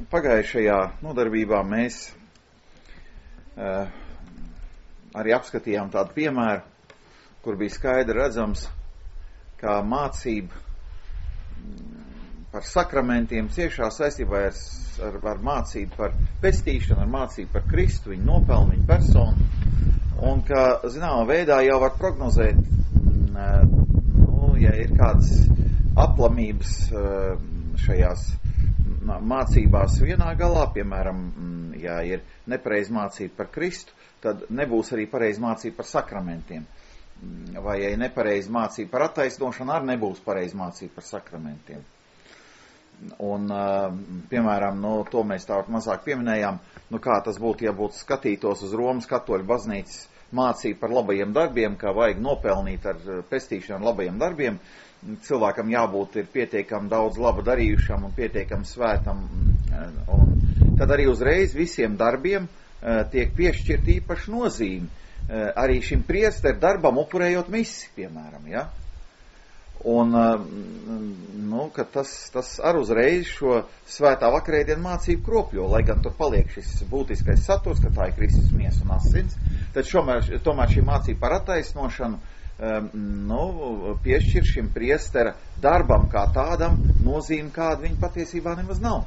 Pagājušajā nodarbībā mēs arī apskatījām tādu piemēru, kur bija skaidri redzams, kā mācība par sakramentiem ciešā saistībā ar mācību par pestīšanu, ar mācību par Kristu, viņu nopelnu, viņu personu, un ka, zināmā veidā, jau var prognozēt, ja ir kādas aplamības šajās mācībās vienā galā, piemēram, ja ir nepareiz mācība par Kristu, tad nebūs arī pareiz mācība par sakramentiem. Vai, ja ir nepareiz mācība par attaisnošanu, arī nebūs pareiz mācība par sakramentiem. Un, piemēram, to mēs tā mazāk pieminējām, kā tas būtu, ja būtu skatītos uz Romas katoļu baznīcas mācību par labajiem darbiem, kā vajag nopelnīt ar pestīšanu ar labajiem darbiem. Cilvēkam jābūt ir pietiekami daudz laba darījušam un pietiekami svētam. Un tad arī uzreiz visiem darbiem tiek piešķirt īpaši nozīmi. Arī šim priesteru darbam upurējot misi, piemēram, ja? Un, ka tas ar uzreiz šo svētā vakarēdienu mācību kropļo, lai gan tur paliek šis būtiskais saturs, ka tā ir Kristus miesa un asins, tad tomēr šī mācība par attaisnošanu piešķir šim priestera darbam kā tādam nozīmi, kāda viņa patiesībā nemaz nav.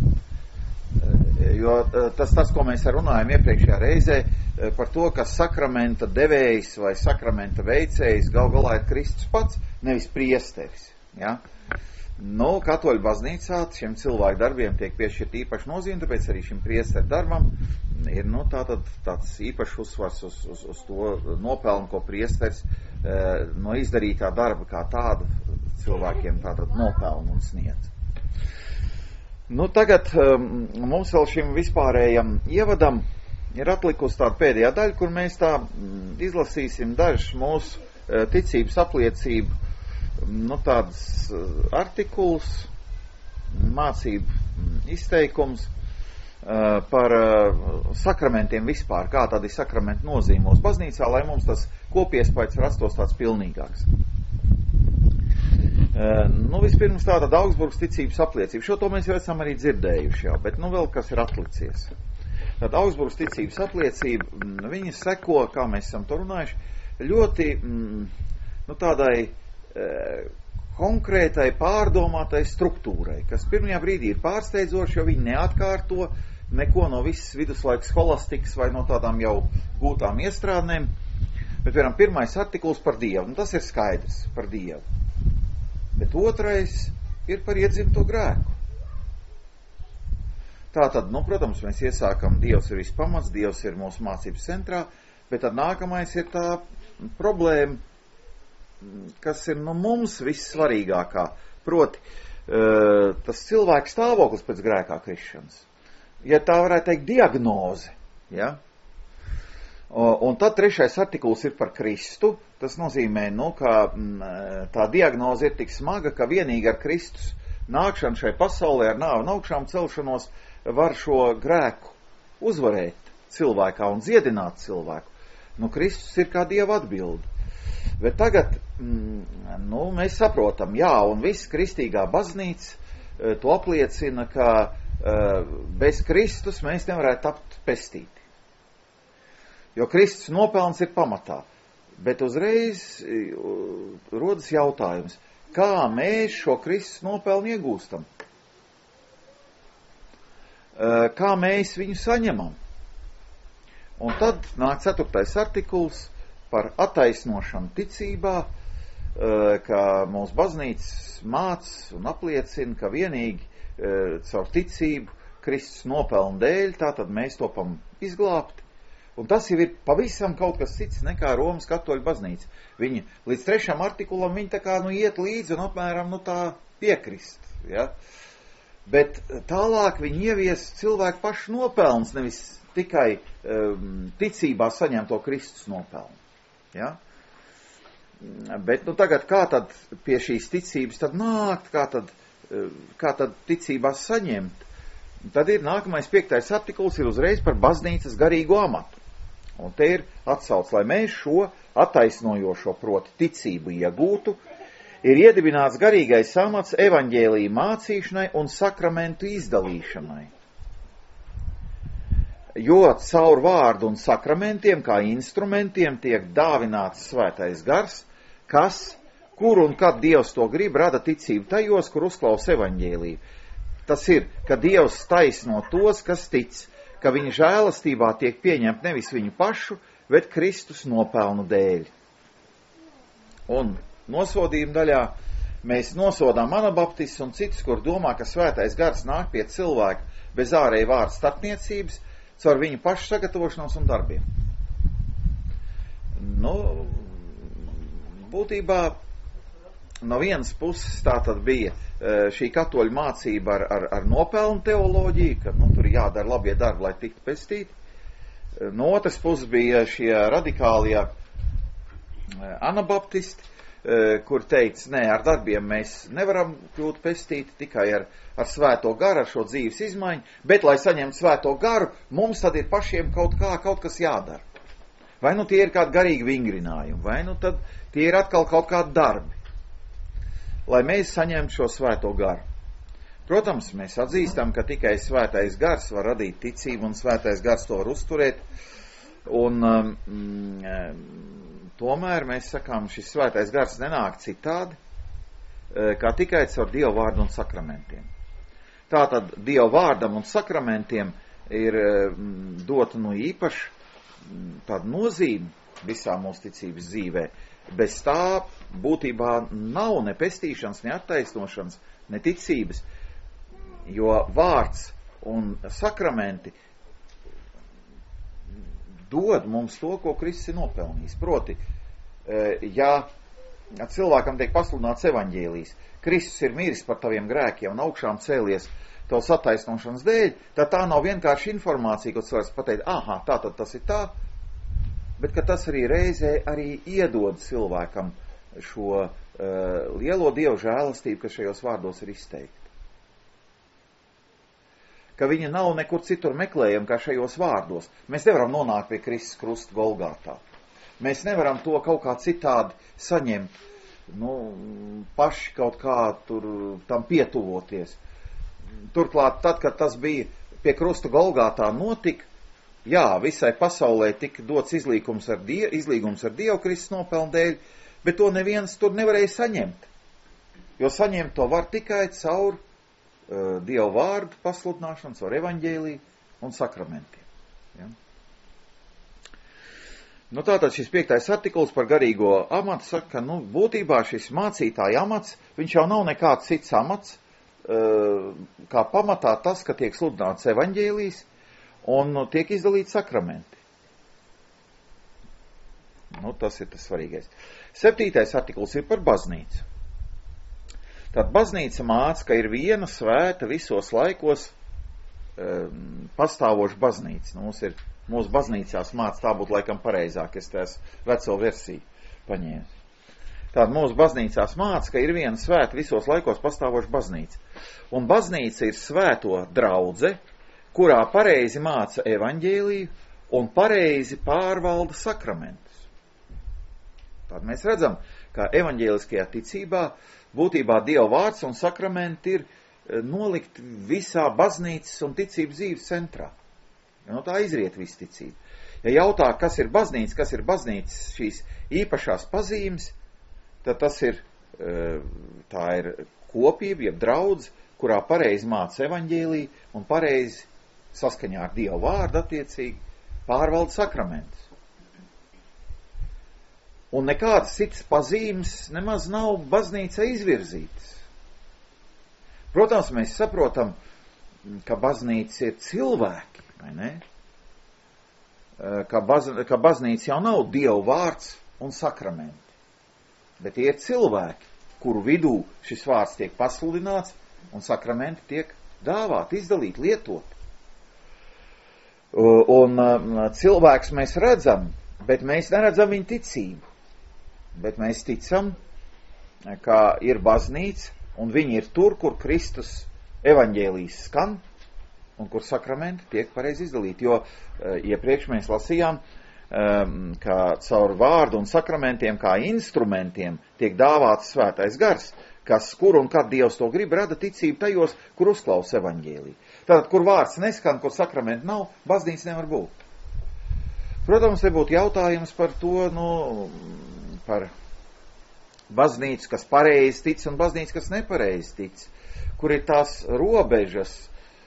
Jo tas, ko mēs runājam iepriekšējā reizē, par to, ka sakramenta devējs vai sakramenta veicējs gal galā ir Kristus pats, nevis priesteris. Ja? Katoļu baznīcā šiem cilvēku darbiem tiek piešķirt īpaši nozīme, tāpēc arī šim priesteru darbam ir tāds īpašs uzsvars uz to nopelnu, ko priesteris no izdarītā darba kā tādu cilvēkiem tātad nopelnu un sniedz. Tagad mums vēl šim vispārējam ievadam ir atlikusi tāda pēdējā daļa, kur mēs tā izlasīsim dažus mūsu ticības apliecību, tādas artikuls, mācību izteikums par sakramentiem vispār, kā tādi sakramenti nozīme mūsu baznīcā, lai mums tas kopiespējas rastos tāds pilnīgāks. Vispirms tāda Augsburgas ticības apliecība. Šo to mēs jau esam arī dzirdējuši jau, bet vēl kas ir atlicies. Tad Augsburgas ticības apliecība, viņi seko, kā mēs esam to runājuši, ļoti tādai konkrētai pārdomātai struktūrai, kas pirmajā brīdī ir pārsteidzoši, jo viņi neatkārto neko no visas viduslaikas holastikas vai no tādām jau gūtām iestrādnēm, bet, piemēram, pirmais artikuls par Dievu, tas ir skaidrs par Dievu, bet otrais ir par iedzimto grēku. Tātad, protams, mēs iesākam, Dievs ir vispamats, Dievs ir mūsu mācības centrā, bet tad nākamais ir tā problēma, kas ir mums vissvarīgākā, proti tas cilvēka stāvoklis pēc grēkā krišanas. Ja tā varētu teikt diagnoze, ja? Un tad trešais artikuls ir par Kristu, tas nozīmē, ka tā diagnoze ir tik smaga, ka vienīgi ar Kristus nākšanu šai pasaulē ar nāvi un augšām celšanos var šo grēku uzvarēt cilvēkā un dziedināt cilvēku. Kristus ir kā Dieva atbilde. Bet tagad, mēs saprotam, un viss kristīgā baznīca to apliecina, ka bez Kristus mēs nevarētu tapt pestīti. Jo Kristus nopelns ir pamatā. Bet uzreiz rodas jautājums, kā mēs šo Kristus nopelnu iegūstam? Kā mēs viņu saņemam? Un tad nāk 4. artikuls par attaisnošanu ticībā, ka mūsu baznīca māca un apliecina, ka vienīgi caur ticību Kristus nopelnu dēļ, tātad mēs topam izglābti. Un tas jau ir pavisam kaut kas cits nekā Romas katoļu baznīca. Viņi līdz 3. artikulam viņi tā kā iet līdzi un apmēram tā piekrist. Ja? Bet tālāk viņi ievies cilvēku pašu nopelns, nevis tikai ticībā saņemto Kristus nopelnu. Ja? Bet tagad kā tad pie šīs ticības tad nākt, kā tad ticībā saņemt? Tad ir nākamais 5. artikuls ir uzreiz par baznīcas garīgo amatu. Un te ir atsauc, lai mēs šo attaisnojošo proti ticību iegūtu, ir iedibināts garīgais amats evaņģēlija mācīšanai un sakramentu izdalīšanai. Jo caur vārdu un sakramentiem, kā instrumentiem, tiek dāvināts svētais gars, kas, kur un kad Dievs to grib, rada ticību tajos, kur uzklaus evaņģēliju. Tas ir, ka Dievs taisno tos, kas tic, ka viņa žēlastībā tiek pieņemt nevis viņu pašu, bet Kristus nopelnu dēļ. Un nosodījuma daļā mēs nosodām anabaptistus un citus, kur domā, ka svētais gars nāk pie cilvēka bez ārēja vārda starpniecības, caur viņu pašu sagatavošanos un darbiem. Būtībā no vienas puses tā tad bija šī katoļu mācība ar nopelnu teoloģiju, ka tur jādara labie darbi, lai tiktu pestīti. No otras puses bija šie radikālie anabaptisti, kur teica, nē, ar darbiem mēs nevaram kļūt pestīti, tikai ar svēto garu, ar šo dzīves izmaiņu, bet, lai saņemtu svēto garu, mums tad ir pašiem kaut kas jādara. Vai nu tie ir kādi garīgi vingrinājumi, vai nu tad tie ir atkal kaut kādi darbi, lai mēs saņemtu šo svēto garu. Protams, mēs atzīstam, ka tikai svētais gars var radīt ticību, un svētais gars to var uzturēt, un tomēr mēs sakām, šis svētais gars nenāk citādi, kā tikai caur Dieva vārdu un sakramentiem. Tātad Dieva vārdam un sakramentiem ir dota īpaši tāda nozīme visā mūsu ticības dzīvē. Bez tā būtībā nav ne pestīšanas, ne attaisnošanas, ne ticības, jo vārds un sakramenti dod mums to, ko Kristus ir nopelnījis. Proti, ja cilvēkam tiek pasludināts evaņģēlijs, Kristus ir miris par taviem grēkiem un augšām cēlies tavas attaisnošanas dēļ, tad tā nav vienkārši informācija, ko cilvēks pateikt, tātad tas ir tā, bet ka tas arī reizē arī iedod cilvēkam šo lielo Dievu žēlastību, kas šajos vārdos ir izteikta. Ka viņa nav nekur citur meklējama kā šajos vārdos. Mēs nevaram nonākt pie Kristus krusta Golgātā. Mēs nevaram to kaut kā citādi saņemt, paši kaut kā tam pietuvoties. Turklāt, tad, kad tas bija pie krusta Golgātā notika, visai pasaulē tika dots izlīgums ar Dievu Kristus nopelnu dēļ, bet to neviens tur nevarēja saņemt. Jo saņemt to var tikai caur Dieva vārdu pasludināšanu, caur evaņģēliju un sakramentiem. Ja? Tātad šis 5. artikls par garīgo amatu saka, ka būtībā šis mācītāja amats, viņš jau nav nekāds cits amats, kā pamatā tas, ka tiek sludināts evaņģēlijs un tiek izdalīti sakramenti. Tas ir tas svarīgais. 7. artikls ir par baznīcu. Tad baznīca māca, ka ir viena svēta visos laikos pastāvoša baznīca. Mūsu baznīcās māca, tā būtu laikam pareizāk, es tās veco versiju paņēmu. Tātad mūsu baznīcās māca, ka ir viena svēta visos laikos pastāvoša baznīca. Un baznīca ir svēto draudze, kurā pareizi māca evaņģēliju un pareizi pārvalda sakramentus. Tātad mēs redzam, ka evaņģēliskajā ticībā būtībā Dieva vārds un sakramenti ir nolikt visā baznīcas un ticības dzīves centrā. No tā izriet viss ticība. Ja jautā, kas ir baznīcas šīs īpašās pazīmes, tad tas ir, tā ir kopība, jeb draudz, kurā pareizi māca evaņģēliju un pareizi saskaņā ar Dieva vārdu attiecīgi pārvalda sakramentus. Un nekādas citas pazīmes nemaz nav baznīca izvirzītas. Protams, mēs saprotam, ka baznīca ir cilvēki, vai ne? Ka baznīca jau nav Dieva vārds un sakramenti, bet tie ir cilvēki, kuru vidū šis vārds tiek pasludināts un sakramenti tiek dāvāti, izdalīti, lietot. Un cilvēks mēs redzam, bet mēs neredzam viņu ticību. Bet mēs ticam, ka ir baznīca, un viņi ir tur, kur Kristus evaņģēlijs skan, un kur sakramenti tiek pareizi izdalīti. Jo iepriekš mēs lasījām, ka caur vārdu un sakramentiem kā instrumentiem tiek dāvāts svētais gars, kas kur un kad Dievs to grib, rada ticību tajos, kur uzklaus evaņģēliju. Tātad, kur vārds neskan, kur sakramenti nav, baznīca nevar būt. Protams, te būtu jautājums par to, par baznīcu, kas pareizi tic, un baznīcu, kas nepareizi tic. Kur ir tās robežas,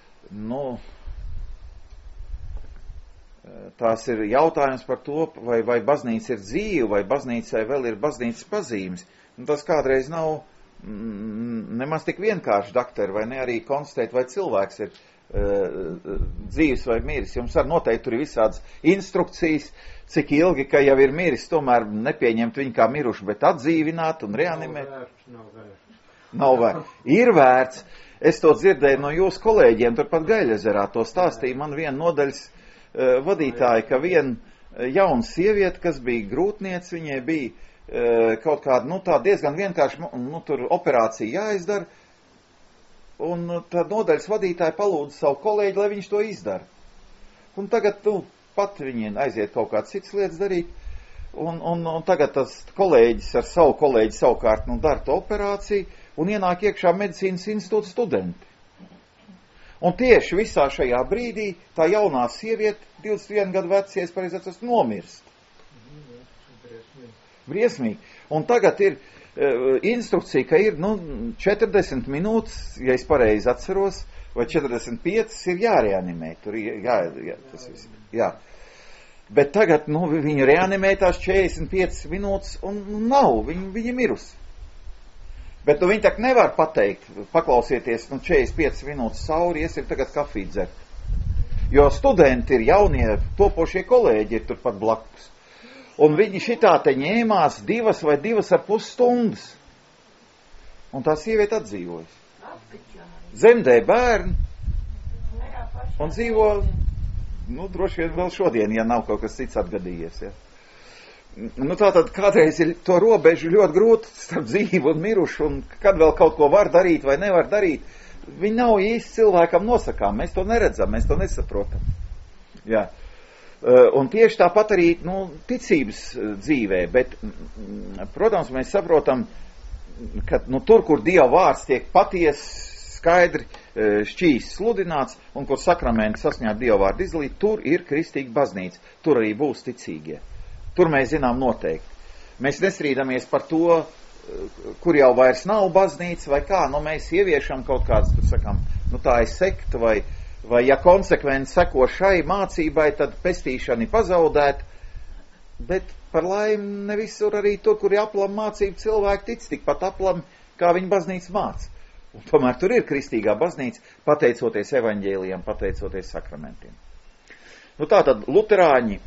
tās ir jautājums par to, vai baznīca ir dzīva, vai baznīcai vēl ir baznīcas pazīmes. Un tas kādreiz nav nemaz tik vienkārši, doktori, vai ne arī konstatēt, vai cilvēks ir dzīves vai miris. Jums arī noteikti tur ir visādas instrukcijas, cik ilgi, ka jau ir miris, tomēr nepieņemt viņu kā mirušu, bet atdzīvināt un reanimēt. Nav vērts. Ir vērts. Es to dzirdēju no jūsu kolēģiem, turpat Gaļezerā to stāstīja man viena nodaļas vadītāja, ka viena jauna sieviete, kas bija grūtniece, viņai bija kaut kāda, tā diezgan vienkārši, tur operācija jāizdara, un tad nodaļas vadītāja palūdza savu kolēģi, lai viņš to izdara. Un tagad, pat viņiem aiziet kaut kādas citas lietas darīt, un tagad tas kolēģis ar savu kolēģi savukārt, dara to operāciju, un ienāk iekšā medicīnas institūta studenti. Un tieši visā šajā brīdī tā jaunā sieviete, 21 gadu vecies, pareizācās, nomirst. Briesmīgi. Un tagad ir instrukcija, ka ir 40 minūtes, ja es pareizi atceros, vai 45 ir jāreanimē. Tur tas viss. Jā. Bet tagad viņi reanimē tās 45 minūtes un nav, viņi mirusi. Bet viņi tak nevar pateikt, paklausieties, 45 minūtes sauri, iesiet tagad kafiju dzert. Jo studenti ir jaunie, topošie kolēģi ir turpat blakus. Un viņi šitā te ņēmās 2 vai 2,5 stundas. Un tā sieviete atdzīvojas. Zemdē bērni. Un dzīvo, droši vien vēl šodien, ja nav kaut kas cits atgadījies. Ja. Tātad kādreiz ir to robežu ļoti grūti starp dzīvu un mirušu, un kad vēl kaut ko var darīt vai nevar darīt, viņi nav īsti cilvēkam nosakām. Mēs to neredzam, mēs to nesaprotam. Jā. Un tieši tāpat arī ticības dzīvē, bet, protams, mēs saprotam, ka tur, kur Dieva vārds tiek patiesi, skaidri šķīs sludināts, un kur sakramenti sasņāt Dieva vārdu izlīt, tur ir kristīga baznīca, tur arī būs ticīgie. Tur mēs zinām noteikti. Mēs nestrīdamies par to, kur jau vairs nav baznīca, vai kā, mēs ieviešam kaut kāds, tā ir sekta, vai ja konsekventi seko šai mācībai, tad pestīšana ir pazaudēta, bet par laimi ne visur arī tur, kur ir aplam mācība, cilvēki tic tikpat aplam, kā viņa baznīca māca. Un tomēr tur ir kristīgā baznīca, pateicoties evaņģēlijam, pateicoties sakramentiem. Tātad luterāņi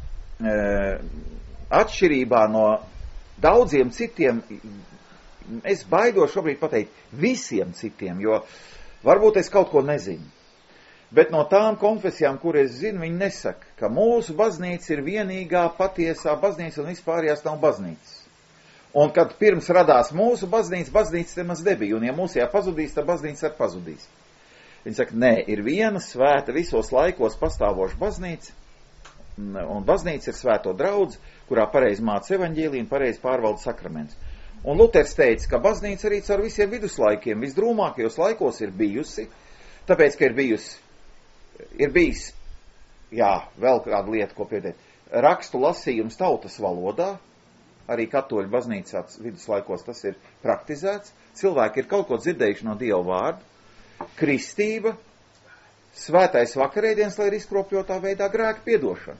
atšķirībā no daudziem citiem, es baidos šobrīd pateikt visiem citiem, jo varbūt es kaut ko nezinu. Bet no tām konfesijām, kur es zinu, viņi nesaka, ka mūsu baznīca ir vienīgā patiesā baznīca un vispārējās nav baznīcas. Un kad pirms radās mūsu baznīca nemaz nebija, un ja mūsējā pazudīs, tad baznīca arī pazudīs. Viņi saka, nē, ir viena svēta visos laikos pastāvoša baznīca, un baznīca ir svēto draudz, kurā pareizi māca evaņģēliju un pareizi pārvalda sakraments. Un Luters teica, ka baznīca arī caur visiem viduslaikiem, visdrūmākajos laikos ir bijusi, tāpēc, ka ir bijis, vēl kāda lieta, ko pieteikt, rakstu lasījums tautas valodā, arī katoļu baznīcā viduslaikos tas ir praktizēts, cilvēki ir kaut ko dzirdējuši no Dieva vārda, kristība, svētais vakarēdiens, lai ir izkropļotā veidā grēka piedošana.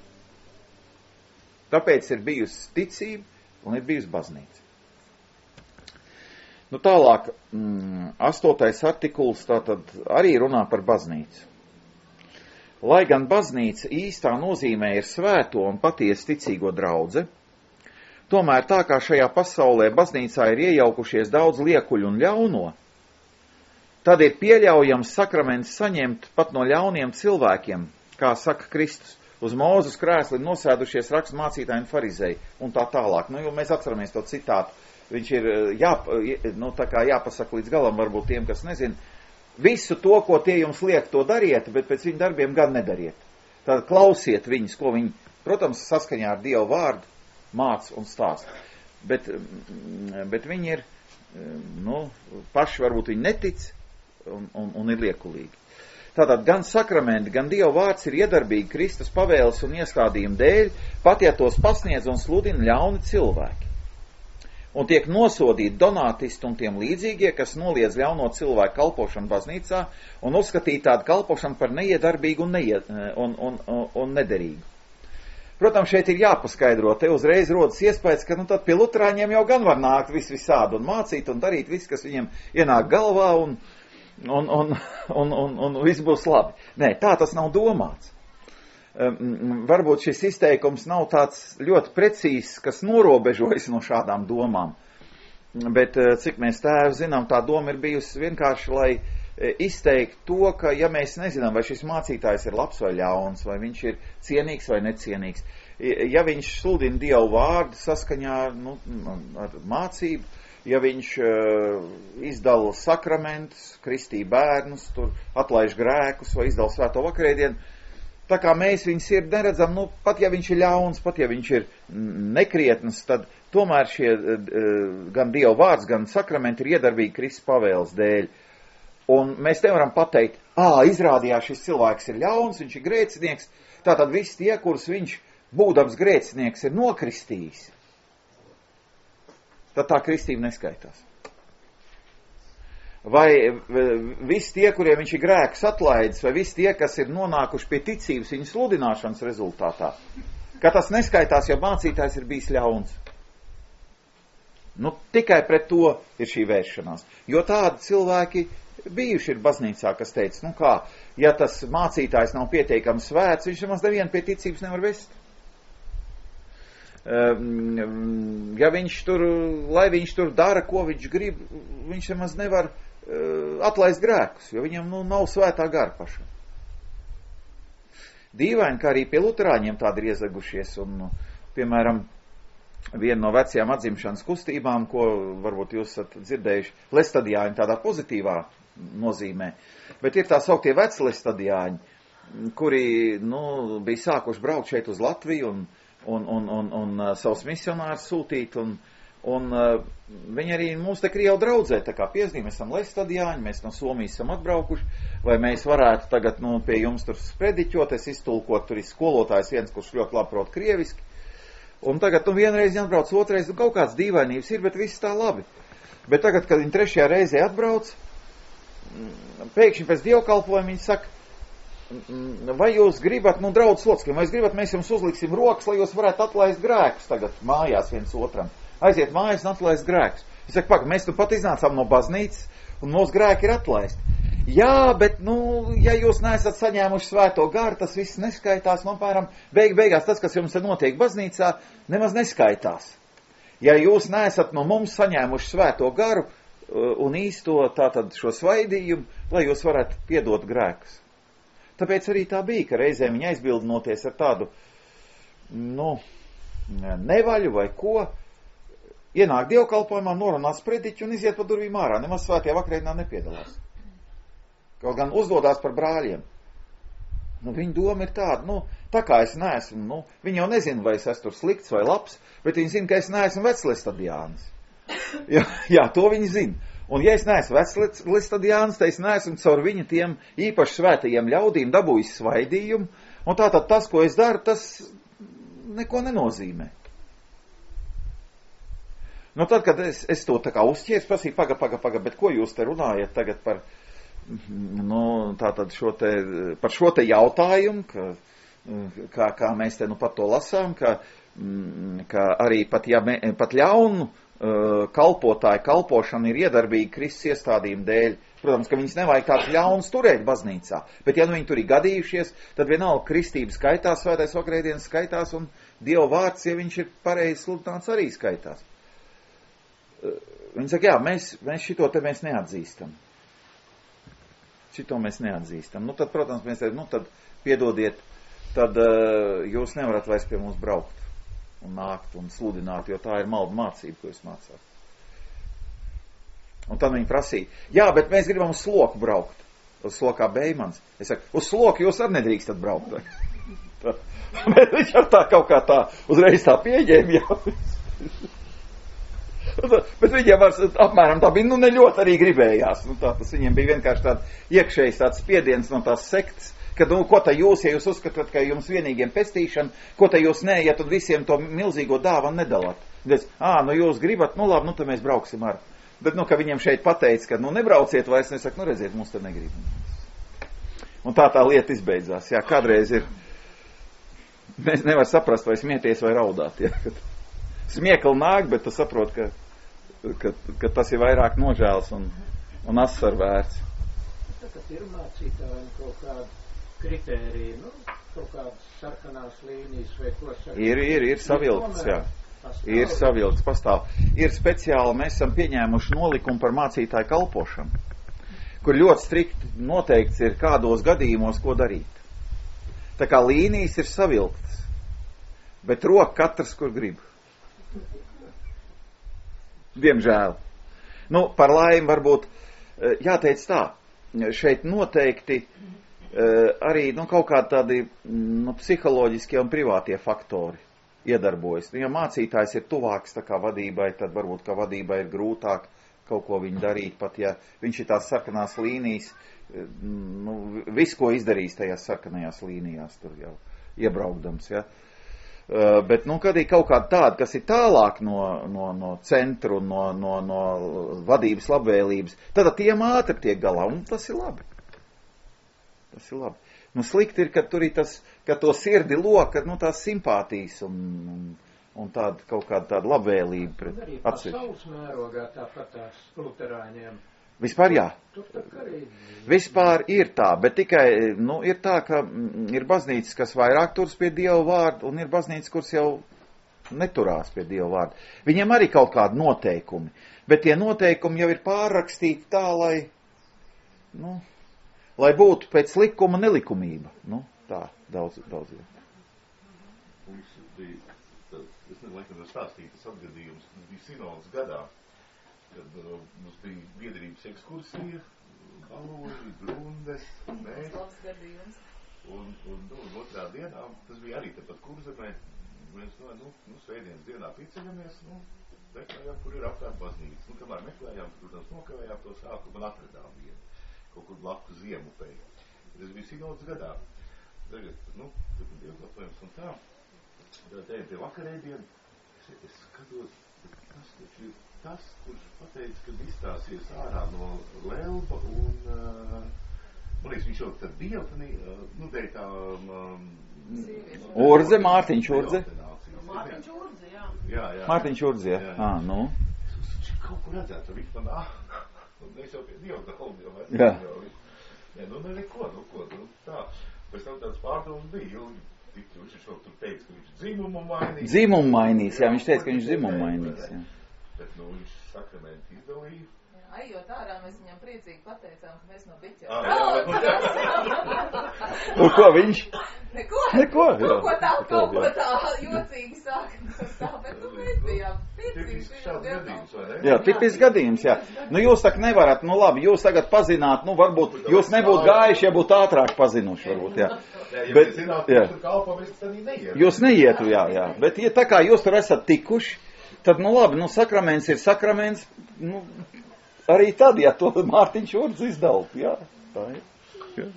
Tāpēc ir bijusi ticība un ir bijusi baznīca. Tālāk, 8. artikuls tātad arī runā par baznīcu. Lai gan baznīca īstā nozīmē ir svēto un patiesi ticīgo draudze, tomēr tā kā šajā pasaulē baznīcā ir iejaukušies daudz liekuļu un ļauno, tad ir pieļaujams sakraments saņemt pat no ļauniem cilvēkiem, kā saka Kristus, uz Mūzes krēsli nosēdušies raksturmācītāji un farizēji un tā tālāk. Jo mēs atceramies to citātu, viņš ir jāpasaka līdz galam varbūt tiem, kas nezina, visu to, ko tie jums liek, to dariet, bet pēc viņu darbiem gan nedariet. Tad klausiet viņus, ko viņi, protams, saskaņā ar Dievu vārdu māca un stāsta. Bet viņi ir, paši varbūt viņi netic un ir liekulīgi. Tātad gan sakramenti, gan Dieva vārds ir iedarbīgi Kristus pavēles un iestādījuma dēļ, pat ja tos pasniedz un sludina ļauni cilvēki. Un tiek nosodīti donātisti un tiem līdzīgie, kas noliedz ļauno cilvēku kalpošanu baznīcā un uzskatīt tādu kalpošanu par neiedarbīgu un nederīgu. Protams, šeit ir jāpaskaidro, te uzreiz rodas iespējas, ka tad pie luterāņiem jau gan var nākt visādi un mācīt un darīt viss, kas viņiem ienāk galvā un viss būs labi. Nē, tā tas nav domāts. Varbūt šis izteikums nav tāds ļoti precīzs, kas norobežojas no šādām domām, bet cik mēs tēvu zinām, tā doma ir bijusi vienkārši, lai izteikt to, ka ja mēs nezinām, vai šis mācītājs ir labs vai ļauns, vai viņš ir cienīgs vai necienīgs, ja viņš sludina Dievu vārdu saskaņā ar mācību, ja viņš izdala sakramentus, kristī bērnus, tur atlaiž grēkus vai izdala svēto vakarēdienu, tā kā mēs viņu sirdi neredzam, pat ja viņš ir ļauns, pat ja viņš ir nekrietns, tad tomēr šie gan Dieva vārds, gan sakramenti ir iedarbīgi Kristus pavēles dēļ. Un mēs nevaram pateikt, izrādījās šis cilvēks ir ļauns, viņš ir grēcinieks, tātad visi tie, kurus viņš, būdams grēcinieks, ir nokristījis, tad tā kristība neskaitās. Vai visi tie, kuriem viņš ir grēkus atlaidis, vai visi tie, kas ir nonākuši pie ticības viņa sludināšanas rezultātā, ka tas neskaitās, jo mācītājs ir bijis ļauns. Tikai pret to ir šī vēršanās, jo tādi cilvēki bijuši ir baznīcā, kas teica, ja tas mācītājs nav pietiekami svēts, viņš nemaz nevienu pie ticības nevar vest. Ja viņš tur dara, ko viņš grib, viņš nemaz nevar atlaist grēkus, jo viņam nav svētā gara pašam. Dīvaini, kā arī pie luterāņiem tādi ir iezagušies, un, piemēram, viena no vecajām atzimšanas kustībām, ko varbūt jūs esat dzirdējuši, lestadiāņi tādā pozitīvā nozīmē, bet ir tā sauktie veci lestadiāņi, kuri, bija sākuši braukt šeit uz Latviju un savus misionārus sūtīt, un viņi arī mūs te Krievu draudzē, tā kā piezīmē, mēs esam lestadiāņi, mēs no Somijas esam atbraukuši, vai mēs varētu tagad, pie jums tur sprediķot, es iztulkot, tur ir skolotājs viens, kurš ļoti labi prot krieviski, un tagad, vienreiz viņi atbrauc, otrais, kaut kāds dīvainības ir, bet viss tā labi. Bet tagad, kad viņi trešajā reizē atbrauc, pēkšņi pēc dievkalpojuma viņi saka, vai jūs gribat, draudz locekļiem, vai jūs gribat, mēs jums uzliksim rokas, lai jūs varētu atlaist grēkus tagad mājās viens otram. Aiziet mājās un atlaist grēkus. Es saku, mēs pat iznācām no baznīcas, un mūsu grēki ir atlaisti. Jā, bet, ja jūs neesat saņēmuši svēto garu, tas viss neskaitās, apmēram, beigās tas, kas jums notiek baznīcā, nemaz neskaitās. Ja jūs neesat no mums saņēmuši svēto garu un īsto tātad šo svaidījumu, lai jūs varētu piedot grēkus. Tāpēc arī tā bija, ka reizē viņi aizbildinoties ar tādu, nevaļu vai ko, ienāk dievkalpojumā, norunās prediķi un iziet pa durvīm ārā, nemaz svētajā vakarēdienā nepiedalās. Kaut gan uzdodās par brāļiem. Viņa doma ir tāda, tā kā es neesmu, viņi jau nezina, vai es esmu tur slikts vai labs, bet viņi zina, ka es neesmu veclestadiānis. Jā, to viņi zina. Un ja es neesmu veclestadiānis, tad es neesmu caur viņu tiem īpaši svētajiem ļaudīm dabūjis svaidījumu, un tātad tas, ko es daru, tas neko nenozīmē. Tad, kad es to tā kā uzķērs, prasīju, paga, bet ko jūs te runājat tagad par, tātad par šo te jautājumu, kā mēs te pat to lasām, ka arī pat ļaunu kalpotāju kalpošana ir iedarbīga Kristus iestādījuma dēļ. Protams, ka viņus nevajag tāds ļauns turēt baznīcā, bet ja viņi tur ir gadījušies, tad vienalga kristība skaitās, svētais vakarēdienas skaitās, un Dieva vārds, ja viņš ir pareizi sludināts, arī skaitās. Viņi saka, jā, mēs šito te mēs neatzīstam. Tad, protams, mēs teikt, tad piedodiet, tad jūs nevarat vairs pie mums braukt un nākt un sludināt, jo tā ir malda mācība, ko jūs mācāt. Un tad viņi prasīja, jā, bet mēs gribam uz sloku braukt. Uz slokā Beimans. Es saku, uz sloku jūs arī nedrīkstat braukt. Bet viņš ar tā kaut kā tā uzreiz tā pieņēma, jā. Bet viņiem apmēram tā bija, ne ļoti arī gribējās. Tas viņiem bija vienkārši iekšējs tāds spiediens no tās sektas, ka, ko tā jūs, ja jūs uzskatāt, ka jums vienīgiem pestīšana, ko tā jūs neiet un visiem to milzīgo dāvanu nedalāt. Jūs gribat, labi, tad mēs brauksim ar. Bet, ka viņiem šeit pateica, ka, nebrauciet vairs, es saku, redziet, mums te negrib. Un tā lieta izbeidzās. Jā, kādreiz ir, nevar saprast, vai smieties vai raudāt. Jā. Smiekli nāk, bet tu saprot, ka tas ir vairāk nožēls un asar vērts. Tagad ir mācītājiem kaut kāda kritērija, kaut kādas sarkanās līnijas vai ko saka? Ir savilkts, jā. Ir savilkts, pastāv. Ir speciāli, mēs esam pieņēmuši nolikumu par mācītāju kalpošanu, kur ļoti strikti noteikts ir kādos gadījumos, ko darīt. Tā kā līnijas ir savilktas, bet roka katrs, kur grib. Diemžēl. Par laimi varbūt jāteic tā, šeit noteikti arī kaut kādi tādi psiholoģiskie un privātie faktori iedarbojas. Ja mācītājs ir tuvāks tā kā vadībai, tad varbūt kā vadībai ir grūtāk kaut ko viņu darīt, pat ja viņš ir tās sarkanās līnijas, visu, ko izdarīs tajās sarkanajās līnijās, tur jau iebraukdams, ja. Bet, kad ir kaut kāda tāda, kas ir tālāk no centru, no vadības labvēlības, tad tiem ātri tiek galā, un tas ir labi. Tas ir labi. Slikti ir, ka tur ir tas, ka to sirdi loka, tās simpātijas un tāda kaut kāda tāda labvēlība pret atsevišķi. Arī pasaules mērogā tāpat tās luterāņiem. Vispār jā. Vispār ir tā, bet tikai, ir tā, ka ir baznīcas, kas vairāk turas pie Dieva vārda, un ir baznīcas, kuras jau neturās pie Dieva vārda. Viņiem arī kaut kādi noteikumi, bet tie noteikumi jau ir pārrakstīti tā, lai būtu pēc likuma nelikumība. Tā, daudz ir. Es nezinu, es stāstīju, tas atgadījums, tas bija Sinodas gadā, kad mums bija biedrības ekskursija, Baloži, Grundes, mēs. Un otrā dienā, tas bija arī tepat Kurzemē, mēs svētdienas dienā pieceļamies, meklējām, kur ir apkārt baznīca. Kamēr meklējām, protams, nokavējām to sākumu un atradām vienu. Kaut kur blakus Ziemupei. Tas bija Sinodas gadā. Tagad, tad dievkalpojums un tā. Tad ejam pie vakarēdien. Es skatos, tas taču ir tas, kurš pateica, kad izstāsies ārā no Lelba un, man liekas, viņš jau tad bija, dēļ tā... Urze, Mārtiņš Urze. Mārtiņš Urze, jā. Jā. Mārtiņš Urze, jā. Viņš kaut kur redzētu, viņš man es jau pie Dieva daudz jau vairs. Jā. Neko, tā. Pēc tam tāds pārdoms bija, viņš jau tur teica, ka viņš dzimumu mainīs. Dzimumu mainīs, jā, viņš teica, ka viņš dzimumu mainīs, jā. Bet, viņš sakramenti izdalīja. Ejot ārā, mēs viņam priecīgi pateicām, ka mēs no biķiem. Un ko viņš? Neko. Kaut ko tā jocīgi sāka. Bet mēs bijām priecīgi. Jā, tipisks gadījums, jā. Jūs tak nevarat, labi, jūs tagad pazināt, varbūt jūs nebūtu gājuši, ja būtu ātrāk pazinuši, varbūt, jā. Bet, tur kalpo, mēs tad neietu. Jūs neietu, jā. Bet, ja tā kā jūs tur esat tikuši, tad, labi, sakraments ir sakraments, arī tad, ja to Mārtiņš Urds izdalt, jā, tā ir.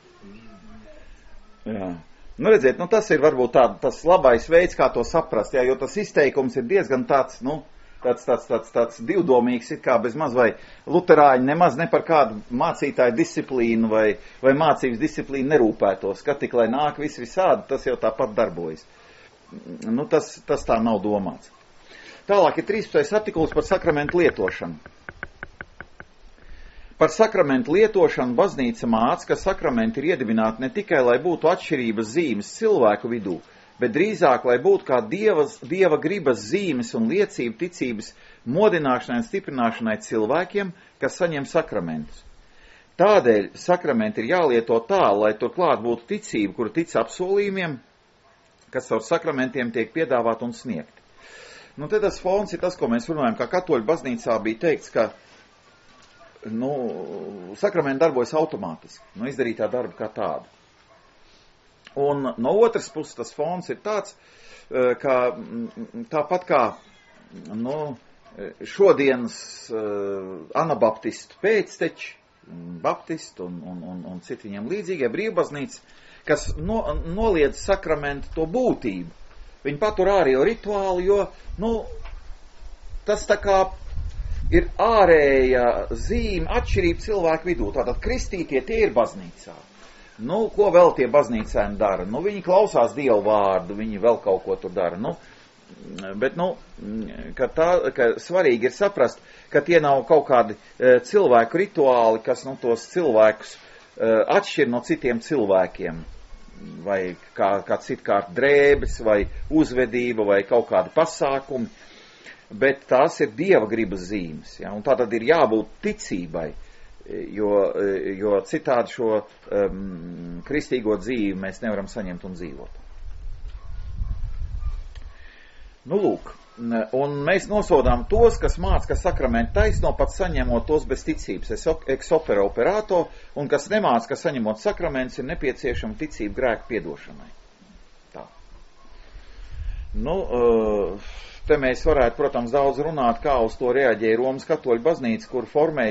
Jā. Redziet, tas ir varbūt tas labais veids, kā to saprast, jā, jo tas izteikums ir diezgan tāds, tāds divdomīgs, it kā bez maz vai luterāņi nemaz ne par kādu mācītāju disciplīnu vai mācības disciplīnu nerūpētos, ka tik, lai nāk visādi, tas jau tāpat darbojas. Tas tā nav domāts. Tālāk ir 13. artikuls par sakramentu lietošanu. Par sakramentu lietošanu baznīca māca, ka sakramenti ir iedibināti ne tikai, lai būtu atšķirības zīmes cilvēku vidū, bet drīzāk, lai būtu kā dieva gribas zīmes un liecība ticības modināšanai un stiprināšanai cilvēkiem, kas saņem sakramentus. Tādēļ sakramenti ir jālieto tā, lai turklāt būtu ticība, kura tic apsolījumiem, kas caur sakramentiem tiek piedāvāt un sniegt. Te tas fons ir tas, ko mēs runājam, kā katoļu baznīcā bija teikts, ka sakramenti darbojas automātiski, izdarītā darba kā tāda. Un no otras puses tas fons ir tāds, ka tāpat kā šodienas anabaptistu pēcteči, baptistu un citi viņiem līdzīgie brīvbaznīca, kas noliedz sakramentu to būtību. Viņi patur ārējo rituālu, jo, tas tā kā ir ārēja zīme atšķirība cilvēku vidū. Tātad kristītie tie ir baznīcā. Ko vēl tie baznīcēni dara? Viņi klausās Dievu vārdu, viņi vēl kaut ko tur dara. Bet, ka svarīgi ir saprast, ka tie nav kaut kādi cilvēku rituāli, kas, tos cilvēkus atšķir no citiem cilvēkiem. Vai kā citkārt drēbes, vai uzvedība, vai kaut kādi pasākumi. Bet tās ir Dieva gribas zīmes. Ja? Un tā tad ir jābūt ticībai, jo citādi šo kristīgo dzīvi mēs nevaram saņemt un dzīvot. Lūk, un mēs nosodām tos, kas māca, ka sakramenti taisno, pat saņemot tos bez ticības, ex opere operato, un kas nemāca, ka saņemot sakramentus ir nepieciešama ticība grēku piedošanai. Tā. Te mēs varētu, protams, daudz runāt, kā uz to reaģēja Romas katoļu baznīca, kur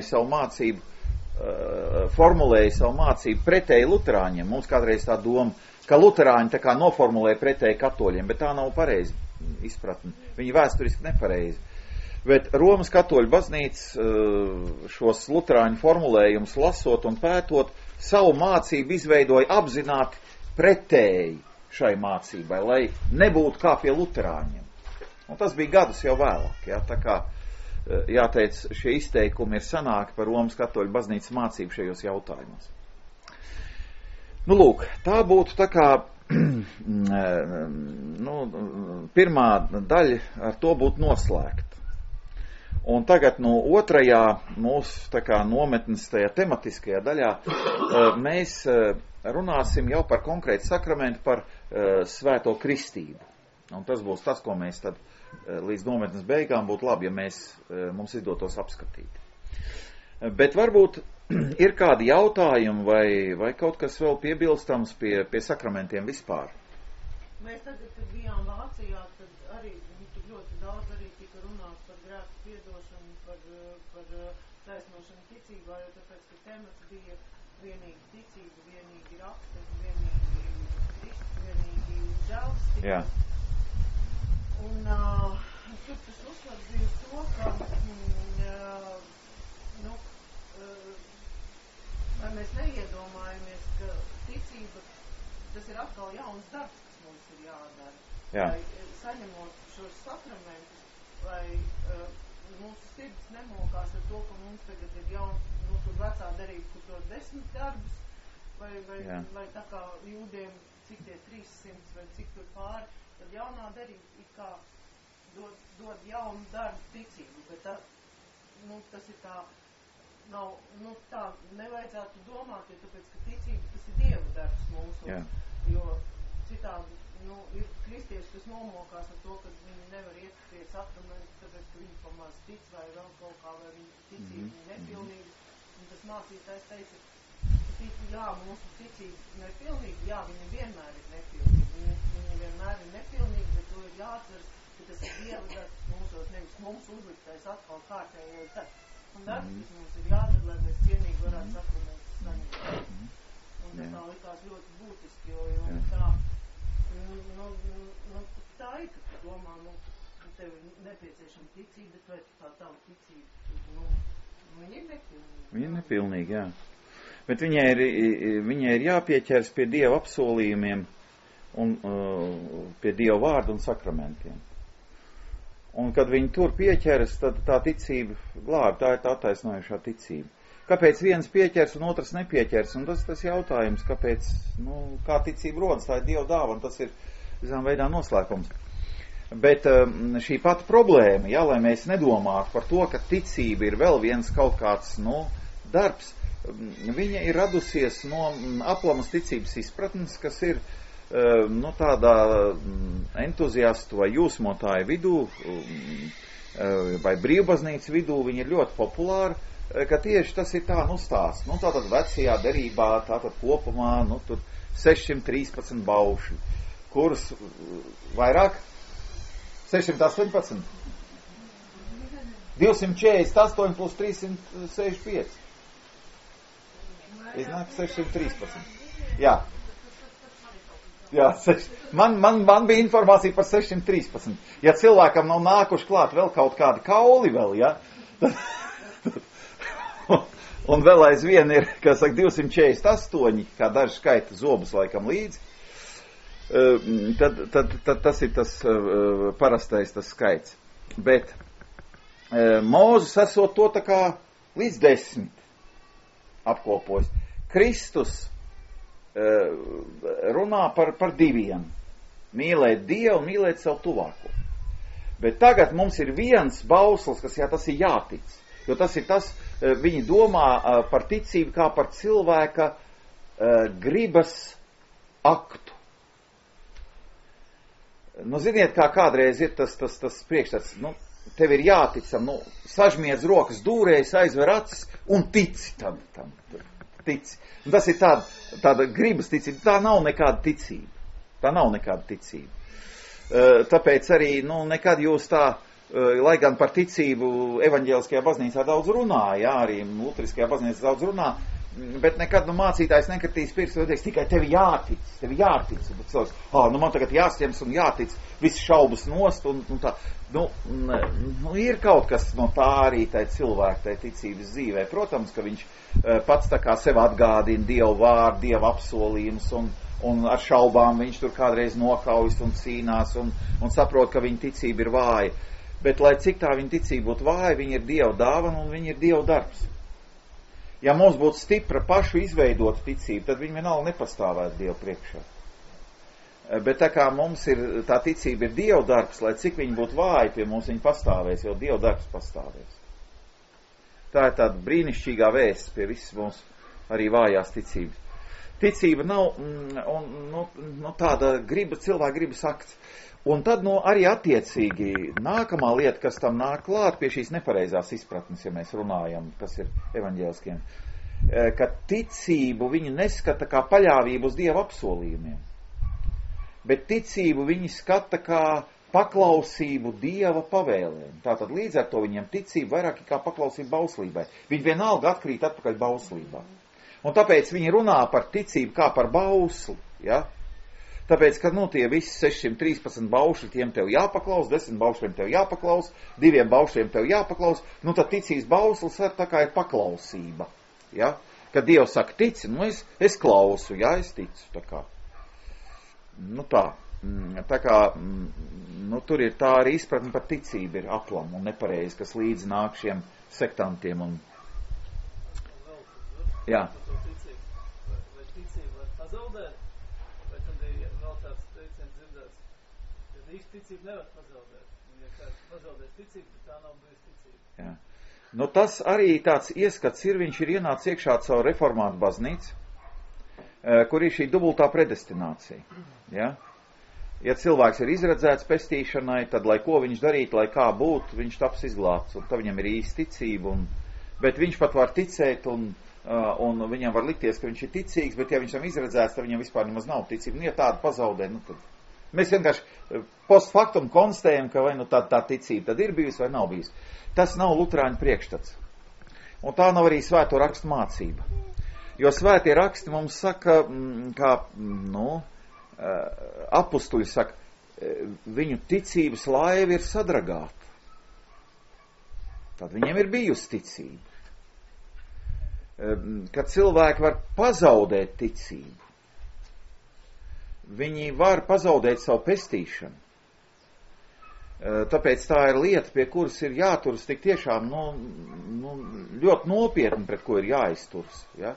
formulēja savu mācību pretēji luterāņiem. Mums kādreiz tā doma, ka luterāņi tā kā noformulēja pretēji katoļiem, bet tā nav pareizi izpratne. Viņi vēsturiski nepareizi. Bet Romas katoļu baznīca šos luterāņu formulējumus lasot un pētot, savu mācību izveidoja apzināti pretēji šai mācībai, lai nebūtu kā pie luterāņiem. Un tas bija gadus jau vēlāk. Ja? Tā kā, jāteic, šie izteikumi ir sanāki par Romas katoļu baznīcas mācību šajos jautājumos. Lūk, tā būtu tā kā pirmā daļa ar to būtu noslēgta. Un tagad otrajā mūsu tā kā nometnes tajā tematiskajā daļā mēs runāsim jau par konkrētu sakramentu, par svēto kristību. Un tas būs tas, ko mēs tad līdz nometnes beigām būtu labi, ja mums izdotos apskatīt. Bet varbūt ir kādi jautājumi vai kaut kas vēl piebilstams pie sakramentiem vispār? Mēs tagad, kad bijām Vācijā, tad arī tur ļoti daudz arī tika runāts par grēku piedošanu, par taisnošanu ticībā, jo tāpēc, ka temats bija vienīgi ticība, vienīgi raksti, vienīgi Kristus, vienīgi žēlastība. Jā. Un tur tas uzsvars bija uz to, ka vai mēs neiedomājamies, ka ticība, tas ir atkal jauns darbs, kas mums ir jādara. Jā. Lai saņemot šos sakramentus, lai mūsu sirds nemokās ar to, ka mums tagad ir tur vecā darība, kur dod 10 darbus, vai tā kā jūdiem, cik tie 300 vai cik tur pāri, tad jaunā darība ir kā dod jaunu darbu ticību, bet tas ir tā, nav, tā nevajadzētu domāt, jo tāpēc, ka ticība, tas ir Dieva darbs mūsu, jo citādi, ir kristieši, kas nomokās ar to, ka viņi nevar iet pie sakramentu, tāpēc, ka viņi pamaz tic vai vēl kaut kā, vai viņi ticība nepilnīga, un tas mācītājs teica, jā, mūsu ticība nepilnīga, viņa vienmēr ir nepilnīga, viņa vienmēr ir nepilnīga, bet to ir jāatceras, ka tas ir Dieva darbs mūsos, nevis mums uzliktais atkal kārtējais darbs. Un darbs, kas mums ir jādara, lai mēs cienīgi varētu sakramentus saņemt. Un tas tā likās ļoti būtiski, jo tā, tā ir, ka tu domā, tev ir nepieciešama ticība, bet vai tā tavu ticība, viņa ir nepilnīga. Viņa ir nepilnīga, jā. Bet viņai ir jāpieķers pie Dieva apsolījumiem un pie Dieva vārdu un sakramentiem. Un kad viņi tur pieķeras, tad tā ticība glāb, tā ir tā attaisnojušā ticība. Kāpēc viens pieķers un otrs nepieķers? Un tas jautājums, kāpēc, kā ticība rodas, tā ir Dieva dāvana, tas ir, zinām, veidā noslēpums. Bet šī pati problēma, lai mēs nedomātu par to, ka ticība ir vēl viens kaut kāds, darbs, viņa ir radusies no aplamas ticības izpratnes, kas ir tādā entuziastu vai jūsmotāju vidū vai brīvbaznīcas vidū, viņa ir ļoti populāra, ka tieši tas ir tā stāsts. Tātad vecajā derībā, tātad kopumā, tur 613 baušļi, kurus vairāk? 618? 248 plus 365. Iznāk 613. Jā. Jā, man bija informācija par 613. Ja cilvēkam nav nākuši klāt vēl kaut kādi kauli vēl, ja? Un vēl aizvien ir, kā saka, 248, kā daži skaita zobus laikam līdzi, tad tas ir tas parastais tas skaits. Bet Mūzes esot to tā kā līdz 10 apkopojis. Kristus runā par 2. Mīlēt Dievu un mīlēt savu tuvāko. Bet tagad mums ir viens bauslis, kas tas ir jātic. Jo tas ir tas, viņi domā par ticību kā par cilvēka gribas aktu. Nu, ziniet, kā kādreiz ir tas priekšstats, nu, tev ir jāticam, nu, sažmiedz rokas dūrējas, aizver acis un tici tam. Tici. Un tas ir tāda gribas ticība, tā nav nekāda ticība. Tāpēc arī, nu, nekad jūs tā, lai gan par ticību evaņģēliskajā baznīcā daudz runā, jā, arī luteriskajā baznīcā daudz runā, bet nekad, nu, mācītājs nekatīs pirkstu, un teiks, tikai tevi jātic. Bet cilvēks, nu, man tagad jāstiems un jātic, viss šaubas nost, un tā, nu, ir kaut kas no tā arī tai cilvēku, tai ticības dzīvē. Protams, ka viņš pats tā kā sev atgādina Dievu vārdu, Dievu apsolījumus, un ar šaubām viņš tur kādreiz nokaujas un cīnās, un saprot, ka viņa ticība ir vāja. Bet, lai cik tā viņa ticība būtu vāja, viņa ir Dieva dāvana un viņa ir Dieva darbs. Ja mums būtu stipra pašu izveidota ticība, tad viņa vienalga nepastāvētu Dievu priekšā. Bet tā kā mums ir, tā ticība ir Dieva darbs, lai cik viņa būtu vāja, pie mums viņa pastāvēs, jo Dieva darbs pastāvēs. Tā ir tāda brīnišķīgā vēsts pie visas mums arī vājās ticības. Ticība nav tāda cilvēka gribas akts. Un tad, arī attiecīgi, nākamā lieta, kas tam nāk klāt pie šīs nepareizās izpratnes, ja mēs runājam, kas ir evaņģēliskiem, ka ticību viņi neskata kā paļāvību uz Dieva apsolījumiem, bet ticību viņi skata kā paklausību Dieva pavēlēm. Tātad līdz ar to viņiem ticība vairāk kā paklausība bauslībai. Viņi vienalga atkrīt atpakaļ bauslībā. Un tāpēc viņi runā par ticību kā par bausli, ja? Tāpēc, ka, tie visi 613 baušļi, tiem tev jāpaklaus, 10 baušļiem tev jāpaklaus, 2 baušļiem tev jāpaklaus, tad ticības bauslis tā kā ir paklausība, ja? Kad Dievs saka tici, es klausu, ja, es ticu, tā kā. Tā kā, tur ir tā arī izpratne par ticību ir aplam un nepareizi, kas līdzi nāk šiem sektantiem un, jā. Vai ticība var pazaudēt? Vai tad ir vēl tāds teiciens dzirdēts, ka īsti ticība nevar pazaudēt. Un ja kāds pazaudēs ticību, tad tā nav bijusi ticība. Jā. Tas arī tāds ieskats ir, viņš ir ienācis iekšā caur reformātu baznīcu, kur ir šī dubultā predestinācija. Ja? Ja cilvēks ir izredzēts pestīšanai, tad, lai ko viņš darītu, lai kā būtu, viņš taps izglābts, un tad viņam ir īsti ticība, bet viņš pat var ticēt, un viņam var likties, ka viņš ir ticīgs, bet ja viņš tam izredzēts, tad viņam vispār nemaz nav ticība. Ja tāda pazaudē, tad mēs vienkārši post factum konstatējam, ka vai tā ticība tad ir bijusi vai nav bijusi. Tas nav luterāņu priekšstats. Un tā nav arī svēto rakstu mācība. Jo svētie raksti mums saka, kā, apustuļi saka, viņu ticības laiva ir sadragāta. Tad viņiem ir bijusi ticība. Kad cilvēki var pazaudēt ticību, viņi var pazaudēt savu pestīšanu. Tāpēc tā ir lieta, pie kuras ir jāturas tik tiešām ļoti nopietni, pret ko ir jāizturas. Ja?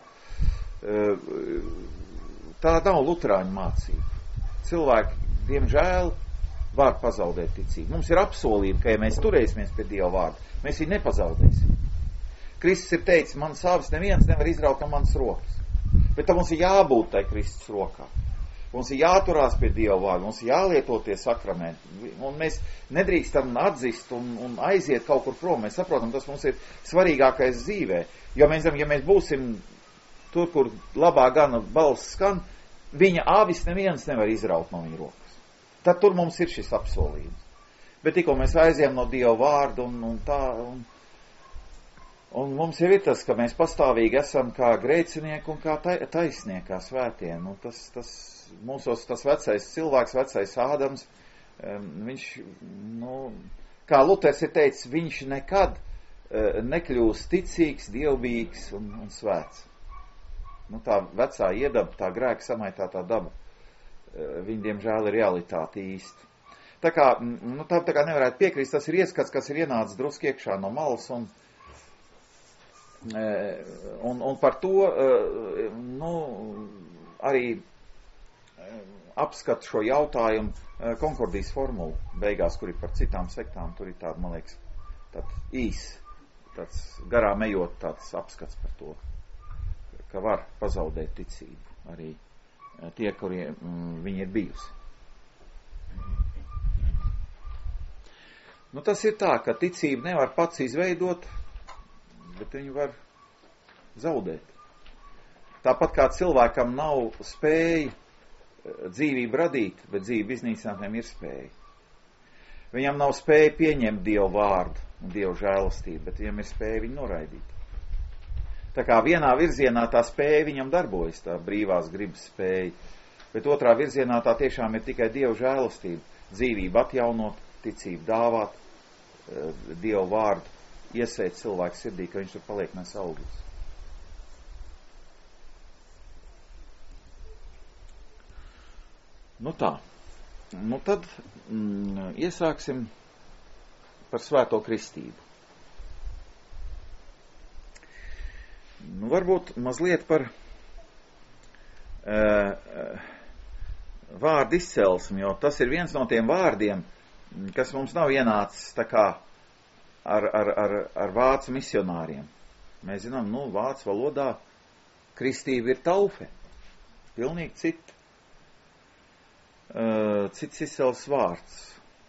Tā nav luterāņu mācība. Cilvēki, diemžēl, var pazaudēt ticību. Mums ir apsolība, ka ja mēs turēsimies pie Dieva vārda, mēs viņu nepazaudēsim. Kristus ir teicis, man savas neviens nevar izraut no manas rokas. Bet tam mums ir jābūt tai Kristus rokā. Mums ir jāturās pie Dieva vārda, mums ir jālieto tie sakramenti. Un mēs nedrīkstam atzist un aiziet kaut kur prom. Mēs saprotam, tas mums ir svarīgākais dzīvē. Jo mēs zinām, ja mēs būsim tur, kur labā gana balss skan, viņa avis neviens nevar izraut no viņa rokas. Tad tur mums ir šis apsolījums. Bet tikko mēs aizējam no Dieva vārda un tā... Un mums jau ir tas, ka mēs pastāvīgi esam kā grēcinieki un kā taisnieki, kā svētie. Nu, tas mūsos tas vecais cilvēks, vecais Ādams, viņš, kā Luters ir teicis, viņš nekad nekļūst ticīgs, dievbijīgs un svēts. Tā vecā iedaba, tā grēka samaitātā daba, viņa, diemžēl, ir realitāte īsti. Tā kā nevarētu piekrist, tas ir ieskats, kas ir ienācis drusku iekšā no malas, un par to, arī apskatu šo jautājumu Konkordijas formulu beigās, kur ir par citām sektām, tur ir tāda, man liekas, tāds garām ejot tāds apskats par to, ka var pazaudēt ticību arī tie, kuriem viņi ir bijusi. Tas ir tā, ka ticību nevar pats izveidot, bet viņu var zaudēt. Tāpat kā cilvēkam nav spēja dzīvību radīt, bet dzīvību iznīcināt viņam ir spēja. Viņam nav spēja pieņemt Dievu vārdu un Dievu žēlastību, bet viņam ir spēja viņu noraidīt. Tā kā vienā virzienā tā spēja viņam darbojas, tā brīvās gribas spēja, bet otrā virzienā tā tiešām ir tikai Dievu žēlastība, dzīvību atjaunot, ticību dāvāt, Dievu vārdu iesēt cilvēku sirdī, ka viņš tur paliek nes augļus. Tā. Tad iesāksim par svēto kristību. Varbūt mazliet par vārdu izcelsmi, jo tas ir viens no tiem vārdiem, kas mums nav ienācis tā kā ar vācu misionāriem. Mēs zinām, vācu valodā kristība ir taufe. Pilnīgi cits izcels vārds.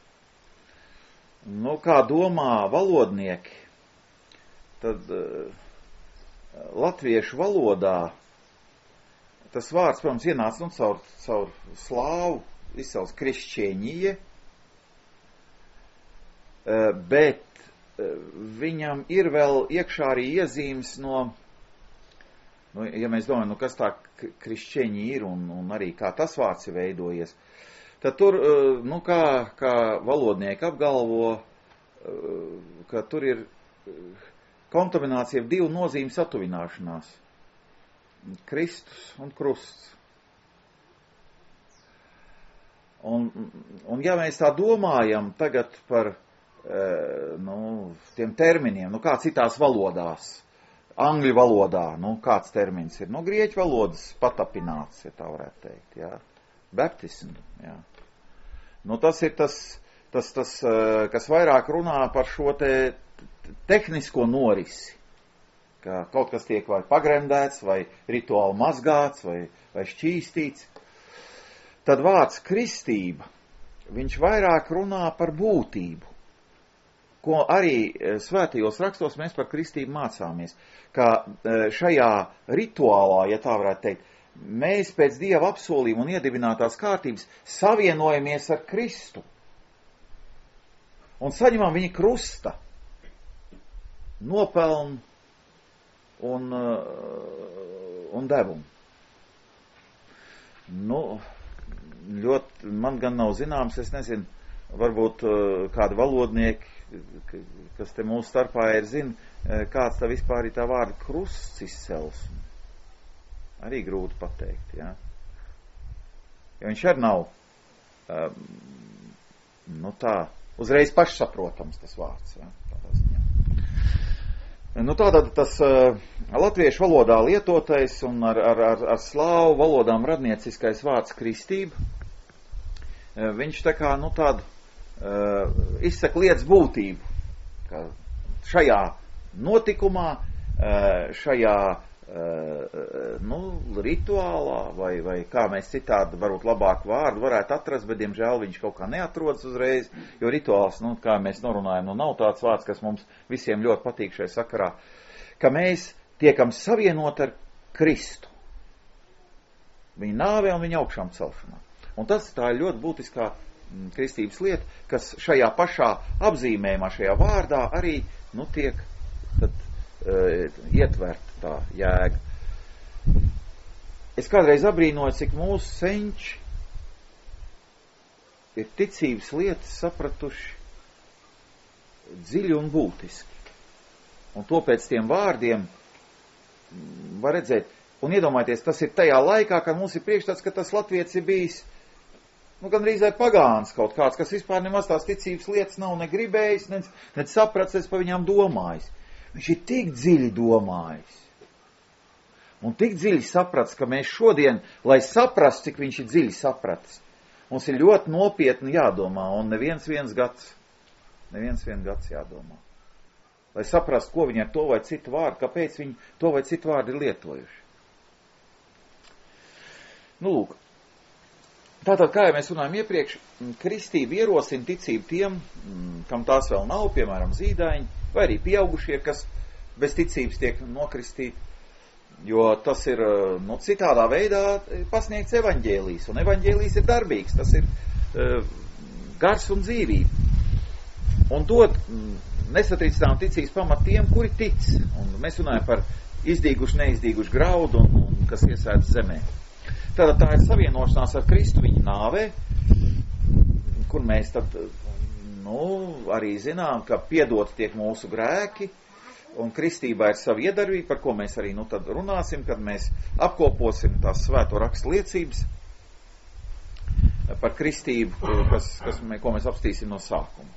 Kā domā valodnieki, tad latviešu valodā tas vārds, protams, ienāca caur slāvu, izcels krišķieņie, bet viņam ir vēl iekšā arī iezīmes ja mēs domājam, kas tā krišķieņi ir un arī kā tas vārds ir veidojies, tad tur, kā valodnieki apgalvo, ka tur ir kontaminācija divu nozīmes satuvināšanās. Kristus un krusts. Un ja mēs tā domājam tagad par tiem terminiem, kā citās valodās, angļu valodā, kāds termins ir, grieķu valodas patapināts, ja tā varētu teikt, jā, baptism, jā. Tas ir tas, kas vairāk runā par šo tehnisko norisi, ka kaut kas tiek vai pagremdēts, vai rituāli mazgāts, vai šķīstīts. Tad vārds kristība, viņš vairāk runā par būtību, ko arī svētajos rakstos mēs par kristību mācāmies, ka šajā rituālā, ja tā varētu teikt, mēs pēc Dieva apsolījuma un iedibinātās kārtības savienojamies ar Kristu un saņemam viņa krusta nopelnu un devumu. Ļoti man gan nav zināms, es nezinu, varbūt kādi valodnieki, kas te mūsu starpā ir, zina, kāds tā vispār ir tā vārda krusts izcelsme. Arī grūti pateikt, jā. Jo viņš arī nav, tā, uzreiz pašsaprotams tas vārds, jā, tādā ziņā. Tātad tas latviešu valodā lietotais un ar slāvu valodām radnieciskais vārds kristība, viņš tā kā, tādu izsaka lietas būtību, ka šajā notikumā, šajā, rituālā, vai kā mēs citādi varbūt labāku vārdu varētu atrast, bet, diemžēl, viņš kaut kā neatrodas uzreiz, jo rituāls, kā mēs norunājam, nav tāds vārds, kas mums visiem ļoti patīk šajā sakarā, ka mēs tiekam savienot ar Kristu, viņa nāvē un viņa augšām celšanā. Un tas tā ir ļoti būtiskā kristības lieta, kas šajā pašā apzīmējumā, šajā vārdā arī, tiek tad ietvert tā jēga. Es kādreiz abrīnoju, cik mūsu senči ir ticības lietas sapratuši dziļi un būtiski. Un to pēc tiem vārdiem var redzēt. Un iedomājieties, tas ir tajā laikā, kad mums ir priekšstats, ka tas latvietis ir bijis gandrīz vai pagāns kaut kāds, kas vispār nemaz tās ticības lietas nav ne gribējis, ne sapratis, pa viņām domājis. Viņš ir tik dziļi domājis. Un tik dziļi sapratis, ka mēs šodien, lai saprastu, cik viņš ir dziļi sapratis, mums ir ļoti nopietni jādomā, un neviens gads jādomā. Lai saprastu, ko viņi ar to vai citu vārdu, kāpēc viņi to vai citu vārdu ir lietojuši. Lūk. Tātad, kā jau mēs runājam iepriekš, kristība ierosina ticību tiem, kam tās vēl nav, piemēram, zīdaiņi, vai arī pieaugušie, kas bez ticības tiek nokristīti, jo tas ir, citādā veidā pasniegts evaņģēlijs, un evaņģēlijs ir darbīgs, tas ir gars un dzīvība. Un dod nesatricināmu ticības pamat tiem, kuri tic, un mēs runājam par izdīgušu, neizdīgušu graudu, un kas iesēdz zemē. Tātad tā ir savienošanās ar Kristu viņa nāvē, kur mēs tad, arī zinām, ka piedot tiek mūsu grēki, un kristībā ir sava iedarbība, par ko mēs arī tad runāsim, kad mēs apkoposim tās svēto rakstu liecības par kristību, ko mēs apstīsim no sākuma.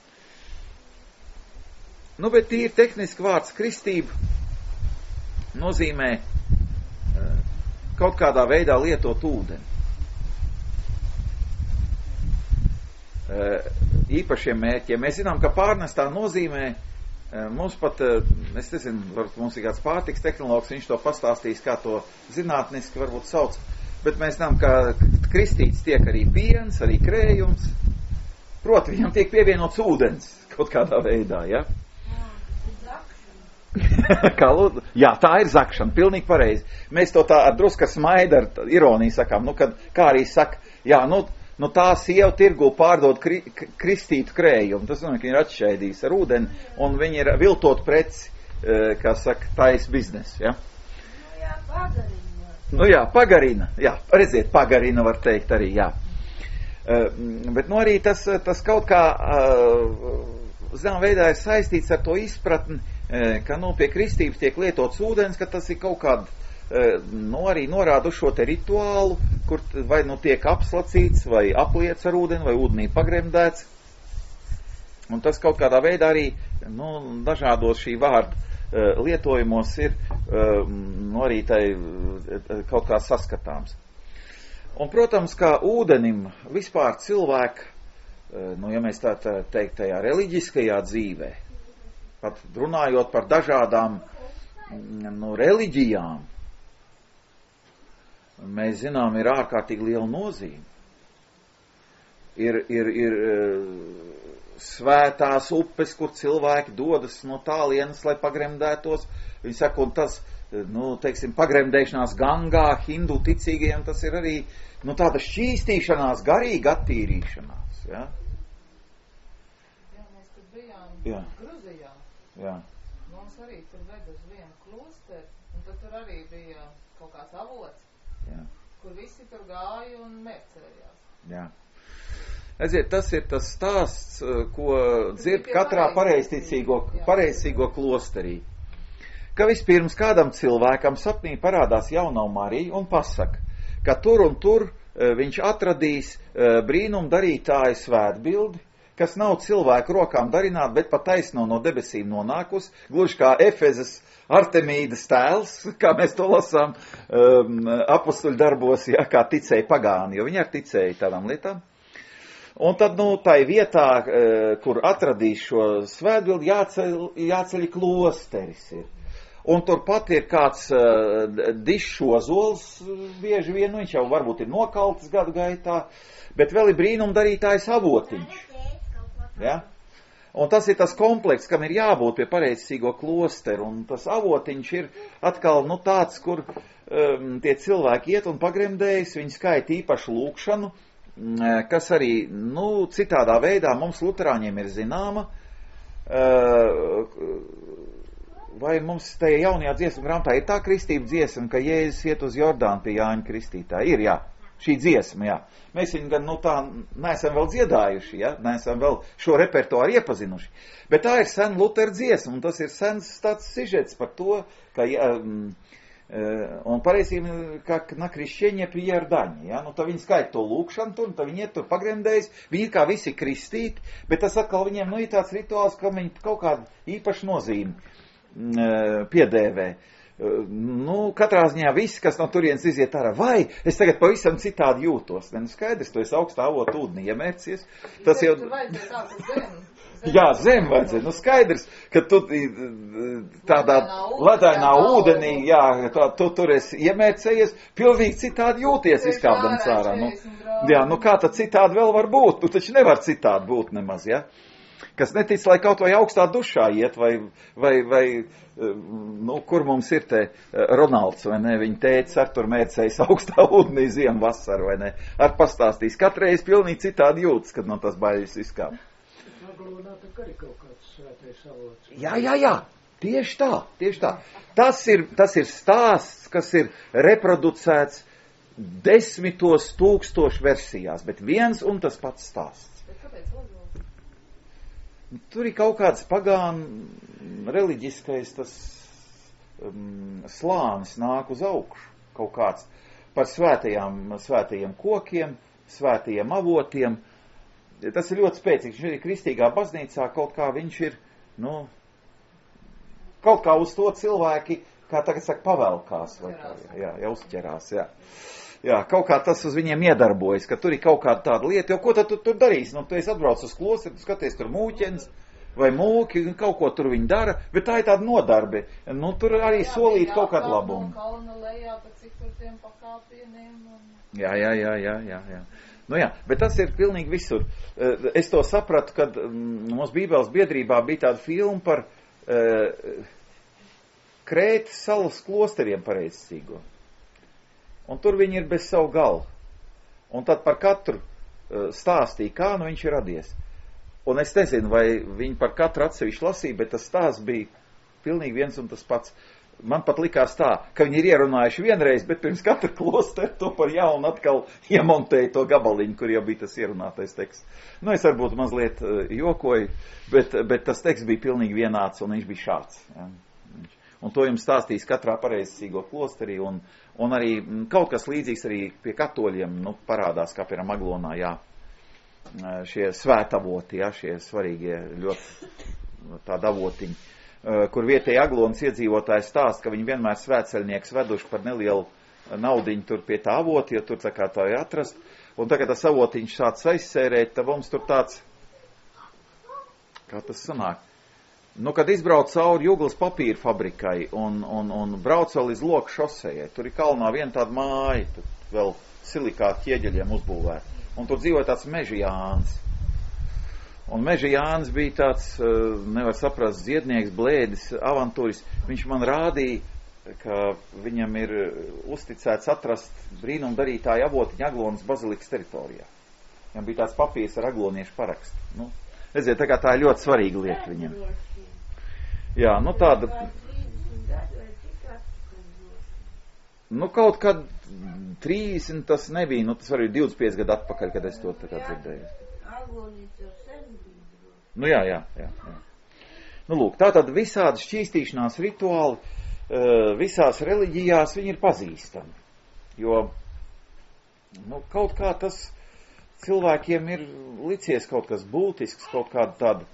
Bet tīri tehniski vārds kristība nozīmē kaut kādā veidā lietot ūdeni. Īpašiem mērķiem. Mēs zinām, ka pārnestā nozīmē, mums pat, es nezinu, varbūt mums ir kāds pārtiks tehnologs, viņš to pastāstīs, kā to zinātniski varbūt sauc, bet mēs zinām, ka kristīts tiek arī piens, arī krējums, proti viņam tiek pievienots ūdens kaut kādā veidā, ja? Jā, tā ir zakšana, pilnīgi pareizi. Mēs to tā ar druska smaida, ar ironiju sakām, kā arī saka, jā, tā sieva tirgu pārdod kristītu krējumu, tas ka viņi ir atšķaidījis ar ūdeni, un viņi ir viltot preci, kā saka, tais biznes, ja? Pagarina, jā, redziet, pagarina var teikt arī, jā. Bet arī tas kaut kā, zinām veidā ir saistīts ar to izpratni, ka pie kristības tiek lietots ūdens, ka tas ir kaut kāda, arī norāda uz šo te rituālu, kur vai tiek apslacīts, vai apliets ar ūdeni, vai ūdenī pagremdēts. Un tas kaut kādā veidā arī, dažādos šī vārda lietojumos ir, arī tai kaut kā saskatāms. Un, protams, kā ūdenim vispār cilvēku, ja mēs tā teikt, tajā reliģiskajā dzīvē, pat runājot par dažādām reliģijām, mēs zinām, ir ārkārtīgi liela nozīme. Ir svētās upes, kur cilvēki dodas no tālienes, lai pagremdētos. Viņi saka, un tas, pagremdēšanās Gangā, hindu ticīgajiem, tas ir arī, tāda šķīstīšanās, garīga attīrīšanās, ja? Jā, mēs tur bijām Gruzijā. Jā. Mums arī tur ved uz vienu klosteri, un tad tur arī bija kaut kāds avots, kur visi tur gāja un mērcējās. Jā. Redziet, tas ir tas stāsts, ko dzird katrā pareizticīgo klosterī. Ka vispirms kādam cilvēkam sapnī parādās jaunā Marija un pasaka, ka tur un tur viņš atradīs brīnumu darītāju svētbildi, kas nav cilvēku rokām darināt, bet pat taisno no debesīm nonākus, gluži kā Efezas Artemīdas tēls, kā mēs to lasām apostuļu darbos, kā ticēja pagāni, jo viņi arī ticēja tādām lietām. Un tad, tai vietā, kur atradīs šo svētbildi, jāceļ klosteris ir. Un turpat ir kāds dišozols, bieži vien, viņš jau varbūt ir nokaltis gadu gaitā, bet vēl ir brīnumdarītājs avotiņš. Ja? Un tas ir tas komplekss, kam ir jābūt pie pareizticīgo klosteru, un tas avotiņš ir atkal tāds, kur tie cilvēki iet un pagremdējas, viņi skaita īpašu lūkšanu, kas arī, citādā veidā mums luterāņiem ir zināma, vai mums tajā jaunajā dziesmu grāmatā ir tā kristība dziesma, ka Jēzus iet uz Jordānu pie Jāņa Kristītāja? Ir, jā. Šī dziesma, jā. Mēs viņu gan, tā neesam vēl dziedājuši, jā. Neesam vēl šo repertuāru iepazinuši. Bet tā ir sen Lutera dziesma, un tas ir sens tāds sižets par to, ka, un pareizībā, kā na krišķieņie pie Jordaņa, jā. Tā viņi skaita to lūkšanu tur, un tā viņi iet tur pagremdējas, viņi kā visi kristīti, bet tas atkal viņiem, ir tāds rituāls, ka viņi kaut kādu īpašu nozīmi piedēvē. Katrā ziņā viss, kas no turienes iziet ārā, vai es tagad pavisam citādi jūtos. Skaidrs, tu esi augstā avota ūdenī iemērcies. Tas jau... Jā, zem vajadzēja. Skaidrs, ka tu tādā ledainā ūdenī, jā, tu tur esi iemērcējies, pilnīgi citādi jūties izkāpdams ārā. Jā, kā tad citādi vēl var būt? Tu taču nevar citādi būt nemaz, jā. Kas netic, lai kaut vai augstā dušā iet, vai kur mums ir te Ronalds, vai ne, viņa tēcis ar tur mērcējis augstā ūdenī ziemu vasaru, vai ne, ar pastāstīs. Katreiz pilnīgi citādi jūtas, kad no tas baļas izkāp. Jā, tieši tā. Tas ir stāsts, kas ir reproducēts 10 000 versijās, bet viens un tas pats stāsts. Tur ir kaut kāds pagānu reliģiskais tas slānis nāk uz augšu, kaut kāds par svētajiem kokiem, svētajiem avotiem. Tas ir ļoti spēcīgs. Viņš arī kristīgā baznīcā kaut kā viņš ir, kaut kā uz to cilvēki, kā tagad saka, pavelkās. Vai kā, jā, uzķerās, jā. Jā, kaut kā tas uz viņiem iedarbojas, ka tur ir kaut kāda tāda lieta, jo ko tad tu tur darīsi? Tu esi atbrauc uz klosteri, tu skaties tur mūķens vai mūki, kaut ko tur viņi dara, bet tā ir tāda nodarbe. Tur arī solīt kaut kādu labumu. Jā. Bet tas ir pilnīgi visur. Es to sapratu, kad mums Bībeles biedrībā bija tāda filma par Krētas salas klosteriem pareizcīgo. Un tur viņi ir bez savu galvu. Un tad par katru stāstīja, kā viņš ir radies. Un es nezinu, vai viņi par katru atsevišķi lasīja, bet tas stāsts bija pilnīgi viens un tas pats. Man pat likās tā, ka viņi ir ierunājuši vienreiz, bet pirms katra klostera to par jaunu atkal iemontēja to gabaliņu, kur jau bija tas ierunātais teksts. Es varbūt mazliet jokoju, bet tas teksts bija pilnīgi vienāds un viņš bija šāds. Ja. Un to jums stāstīs katrā pareizcīgo klosterī, un arī kaut kas līdzīgs arī pie katoļiem, parādās, kā piemēram Aglonā, jā, šie svētavoti, jā, šie svarīgie ļoti tādi avotiņi, kur vietēji Aglonas iedzīvotāji stāst, ka viņi vienmēr svētceļnieks veduši par nelielu naudiņu tur pie tā avoti, jo tur tā kā tā ir atrast, un tagad tas avotiņš sāc aizsērēt, tad mums tur tāds, kā tas sanāk, kad izbrauc cauri Juglas papīra fabrikai un brauc vēl līdz Loka šosejai, tur ir kalnā viena tāda māja, tur vēl silikāta ķieģeļiem uzbūvēta. Un tur dzīvoja tāds Meža Jānis. Un Meža Jānis bija tāds, nevar saprast, dziednieks, blēdis, avantūris. Viņš man rādīja, ka viņam ir uzticēts atrast brīnumdarītāju avotiņu Aglonas bazilikas teritorijā. Viņam bija tāds papīrs ar agloniešu parakstu. Redziet, tā kā tā ir ļoti svarīga lieta viņam. Jā, tāda... kaut kad 30 tas nebija, tas arī 25 gadu atpakaļ, kad es to tā kā dzirdēju. Jā. Lūk, tātad visādi šķīstīšanās rituāli, visās reliģijās viņi ir pazīstami. Jo, kaut kā tas cilvēkiem ir licies kaut kas būtisks, kaut kāda tāda,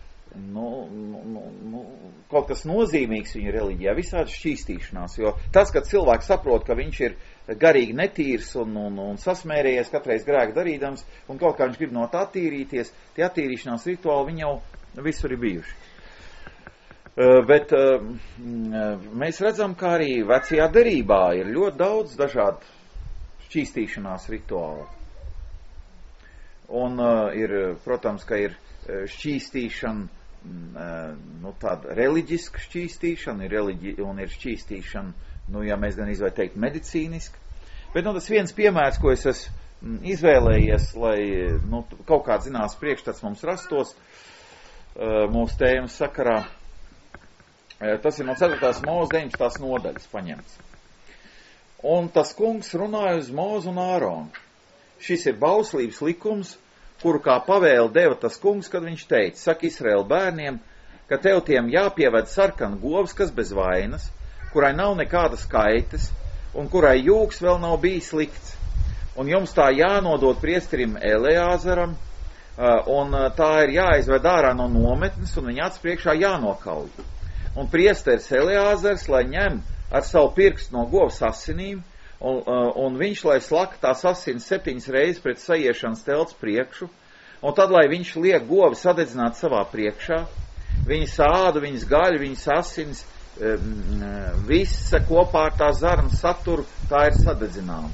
kaut kas nozīmīgs viņa reliģijā, visādi šķīstīšanās, jo tas, kad cilvēks saprot, ka viņš ir garīgi netīrs un sasmērējies katreiz grēku darīdams, un kaut kā viņš grib no tā attīrīties, tie attīrīšanās rituāli viņi jau visur ir bijuši. Bet mēs redzam, ka arī vecajā derībā ir ļoti daudz dažādu šķīstīšanās rituālu. Un ir, protams, ka ir šķīstīšana, tāda reliģiska šķīstīšana, un ir šķīstīšana, ja mēs gan izvēl teikt medicīniska. Bet, tas viens piemērs, ko es esmu izvēlējies, lai, kaut kāds zināms priekšstats mums rastos mūsu tēmas sakarā, Tas ir no 4. Mūzes 19. nodaļas paņemts. Un tas kungs runāja uz Mūzu un Āronu. Šis ir bauslības likums, kuru kā pavēli deva tas kungs, kad viņš teica, saka Izraēla bērniem, ka tev tiem jāpieved sarkana govs, kas bez vainas, kurai nav nekādas kaites, un kurai jūks vēl nav bijis likts. Un jums tā jānodod priesterim Eleāzaram, un tā ir jāizved ārā no nometnes, un viņa acs priekšā jānokauj. Un priesteris Eleāzars, lai ņem ar savu pirkstu no govs asinīm, un viņš, lai slaka tās asins 7 reizes pret saiešanas telts priekšu, un tad, lai viņš liek govi sadedzināt savā priekšā, viņas ādu, viņas gaļu, viņas asins, visa kopā ar tā zarnu saturu, tā ir sadedzināma.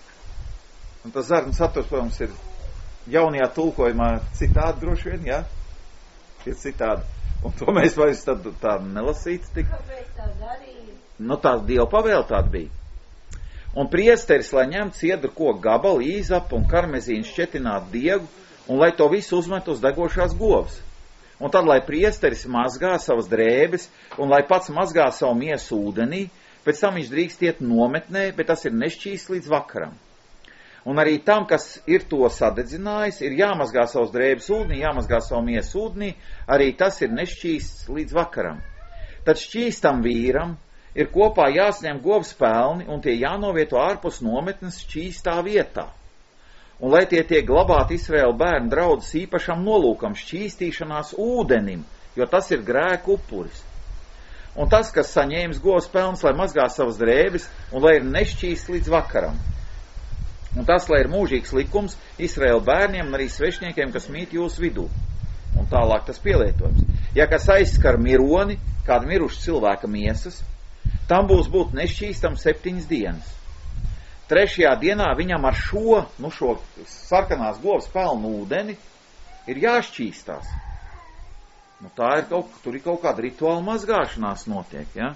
Un tas zarnu saturs, protams, ir jaunajā tulkojumā citādi droši vien, jā? Ir citādi. Un to mēs vairs tā nelasīts tik. Kāpēc tā darīja? Nu, tā Dieva pavēle tāda bija. Un priesteris, lai ņem ciedru koku gabalu, īzapu un karmezīnu šķetinātu diegu, un lai to visu uzmet uz degošās govs. Un tad, lai priesteris mazgā savas drēbes, un lai pats mazgā savu miesu ūdenī, pēc tam viņš drīkst iet nometnē, bet tas ir nešķīsts līdz vakaram. Un arī tam, kas ir to sadedzinājis, ir jāmazgā savas drēbes ūdenī, jāmazgā savu miesu ūdenī, arī tas ir nešķīsts līdz vakaram. Tad šķīstam vīram ir kopā jāsņem govs pelni, un tie jānovieto ārpus nometnes šķīstā vietā. Un lai tie tiek glabāti Izraēla bērnu draudzes īpašam nolūkam, šķīstīšanās ūdenim, jo tas ir grēku upuris. Un tas, kas saņēmis govs pelns, lai mazgā savas drēbes, un lai ir nešķīsts līdz vakaram. Un tas, lai ir mūžīgs likums Izraēla bērniem un arī svešniekiem, kas mīt jūsu vidū. Un tālāk tas pielietojums. Ja kas aizskar mironi, kāda miruša cilvēka miesas, tam būs būt nešķīstam 7 dienas. 3. dienā viņam ar šo sarkanās govs pelnu ūdeni ir jāšķīstās. Nu, tā ir tur ir kaut kāda rituāla mazgāšanās notiek, ja?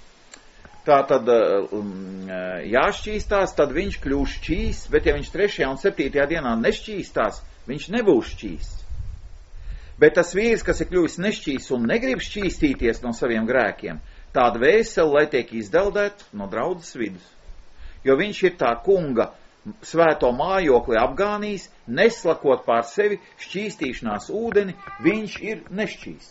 Tā tad jāšķīstās, tad viņš kļūs šķīsts, bet ja viņš 3. un 7. dienā nešķīstās, viņš nebūs šķīsts. Bet tas vīrs, kas ir kļuvis nešķīsts un negrib šķīstīties no saviem grēkiem, tāda vēseli, lai tiek izdeldēt no draudzes vidus. Jo viņš ir tā kunga svēto mājokli apgānījis, neslakot pār sevi šķīstīšanās ūdeni, viņš ir nešķīsts.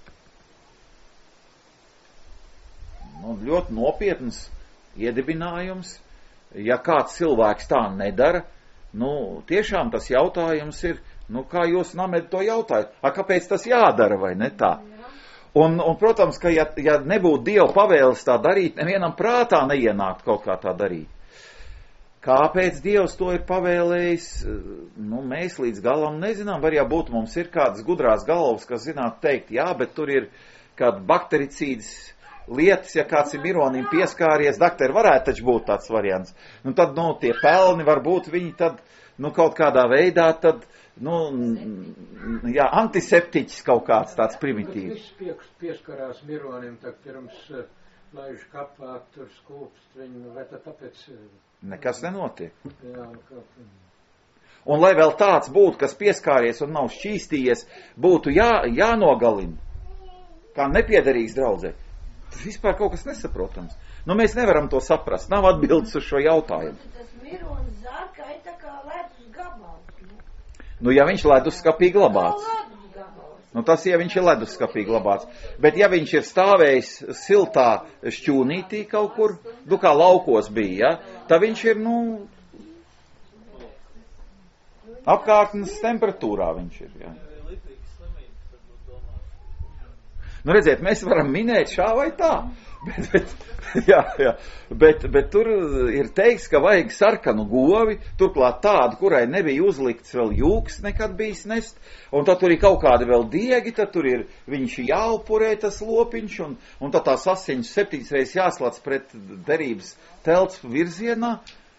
Nu, ļoti nopietns iedibinājums. Ja kāds cilvēks tā nedara, nu, tiešām tas jautājums ir, nu, kā jūs Namedi to jautājat? Kāpēc tas jādara, vai ne tā? Un protams, ka ja nebūtu Dieva pavēles tā darīt, nevienam prātā neienākt kaut kā tā darīt. Kāpēc Dievs to ir pavēlējis? Nu, mēs līdz galam nezinām. Var jābūt mums ir kādas gudrās galvas, kas zinātu teikt, jā, bet tur ir kāda baktericīdas lietas, ja kāds ir mironim pieskāries, daktari varētu taču būt tāds variants. Nu, tad, nu, tie pelni varbūt viņi tad, nu, kaut kādā veidā tad, nu, jā, antiseptiķis kaut kāds tāds primitīvs. Viss pieskarās mironim, tad pirms laiž kapā, tur skūpst viņu, vai tad tāpēc... Nekas nenotiek. Jā, un lai vēl tāds būtu, kas pieskāries un nav šķīstījies, būtu jānogalina, kā nepiederīgs draudzē. Tas vispār kaut kas nesaprotams. Nu, mēs nevaram to saprast. Nav atbildes uz šo jautājumu. Tas mirons zārka ir tā kā ledus gabals. Nu, ja viņš leduskapī glabāts. Nu, tas, ja viņš ir leduskapī glabāts. Bet, ja viņš ir stāvējis siltā šķūnītī kaut kur, nu, kā laukos bija, ja, tad viņš ir, nu, apkārtnes temperatūrā viņš ir, ja. Nu, redziet, mēs varam minēt šā vai tā, bet tur ir teiks, ka vajag sarkanu govi, turklāt tādu, kurai nebija uzlikts vēl jūks nekad bijis nest, un tad tur ir kaut kādi vēl diegi, tad tur ir viņš jāupurē tas lopiņš, un tad tās asiņas 7 reizes jāslats pret derības telts virzienā.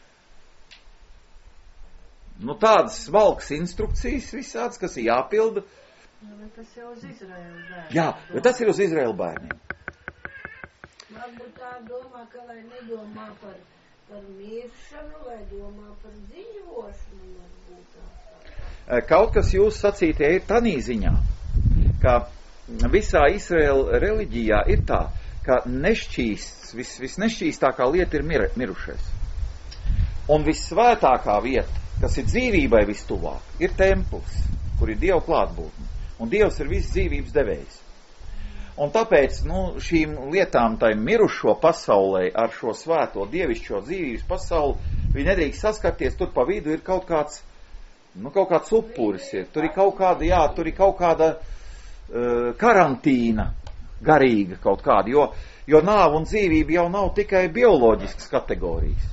Nu, tādas smalkas instrukcijas visāds, kas ir jāpilda. Tas jau uz Izraēlu bērniem. Jā, bet tas ir uz Izraēlu bērniem. Varbūt tā domā, ka lai nedomā par miršanu, lai domā par dzīvošanu. Kaut kas jūs sacītie ir tanī ziņā, ka visā Izraēla reliģijā ir tā, ka nešķīsts, visnešķīstākā lieta ir mirušais. Un vissvētākā vieta, kas ir dzīvībai vistuvāk, ir templis, kur ir Dieva klātbūtne. Un Dievs ir viss dzīvības devējs. Un tāpēc, šīm lietām, tai mirušo pasaulē ar šo svēto dievišķo dzīvības pasauli, viņi nedrīkst saskarties, tur pa vidu ir kaut kāds upuris ir, tur ir kaut kāda, karantīna garīga kaut kāda, jo nāva un dzīvība jau nav tikai bioloģiskas kategorijas.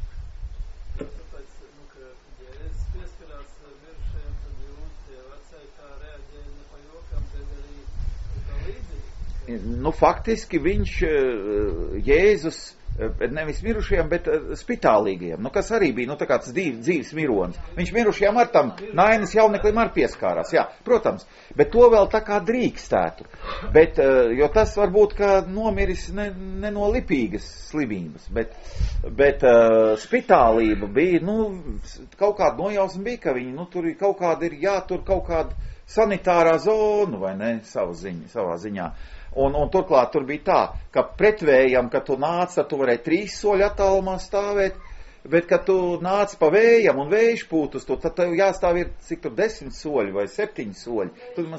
Faktiski viņš, Jēzus, nevis mirušajiem, bet spitālīgajiem, kas arī bija, tā kāds dzīves mironis. Viņš mirušajiem ar tam Nainas jauneklim ar pieskārās, jā, protams, bet to vēl tā kā drīkstētu. Bet, jo tas varbūt, ka nomiris ne no lipīgas slimības, bet spitālība bija, kaut kāda nojausma bija, ka viņi, tur kaut kāda ir jātur kaut kāda sanitārā zona, vai ne, savā ziņā. Un turklāt tur bija tā, ka pretvējam, kad tu nāc, tad tu varēji 3 soļu attālumā stāvēt, bet kad tu nāc pa vējam un vējš pūt uz to, tad tev jāstāv ir, cik tur 10 soļi vai 7 soļi.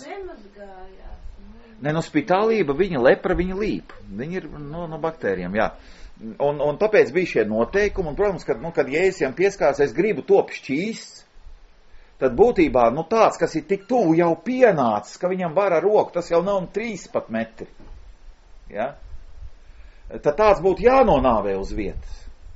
No spitālība, viņa lepra, viņa līp. Viņa ir no baktērijiem, jā. Un tāpēc bija šie noteikumi, un, protams, kad Jēzus pieskārs, es gribu top šķīsts, tad būtībā, tāds, kas ir tik tuvu jau pienācis, ka viņam var ar roku, tas jau nav 3 pat metri. Ja? Tad tāds būtu jānonāvē uz vietas.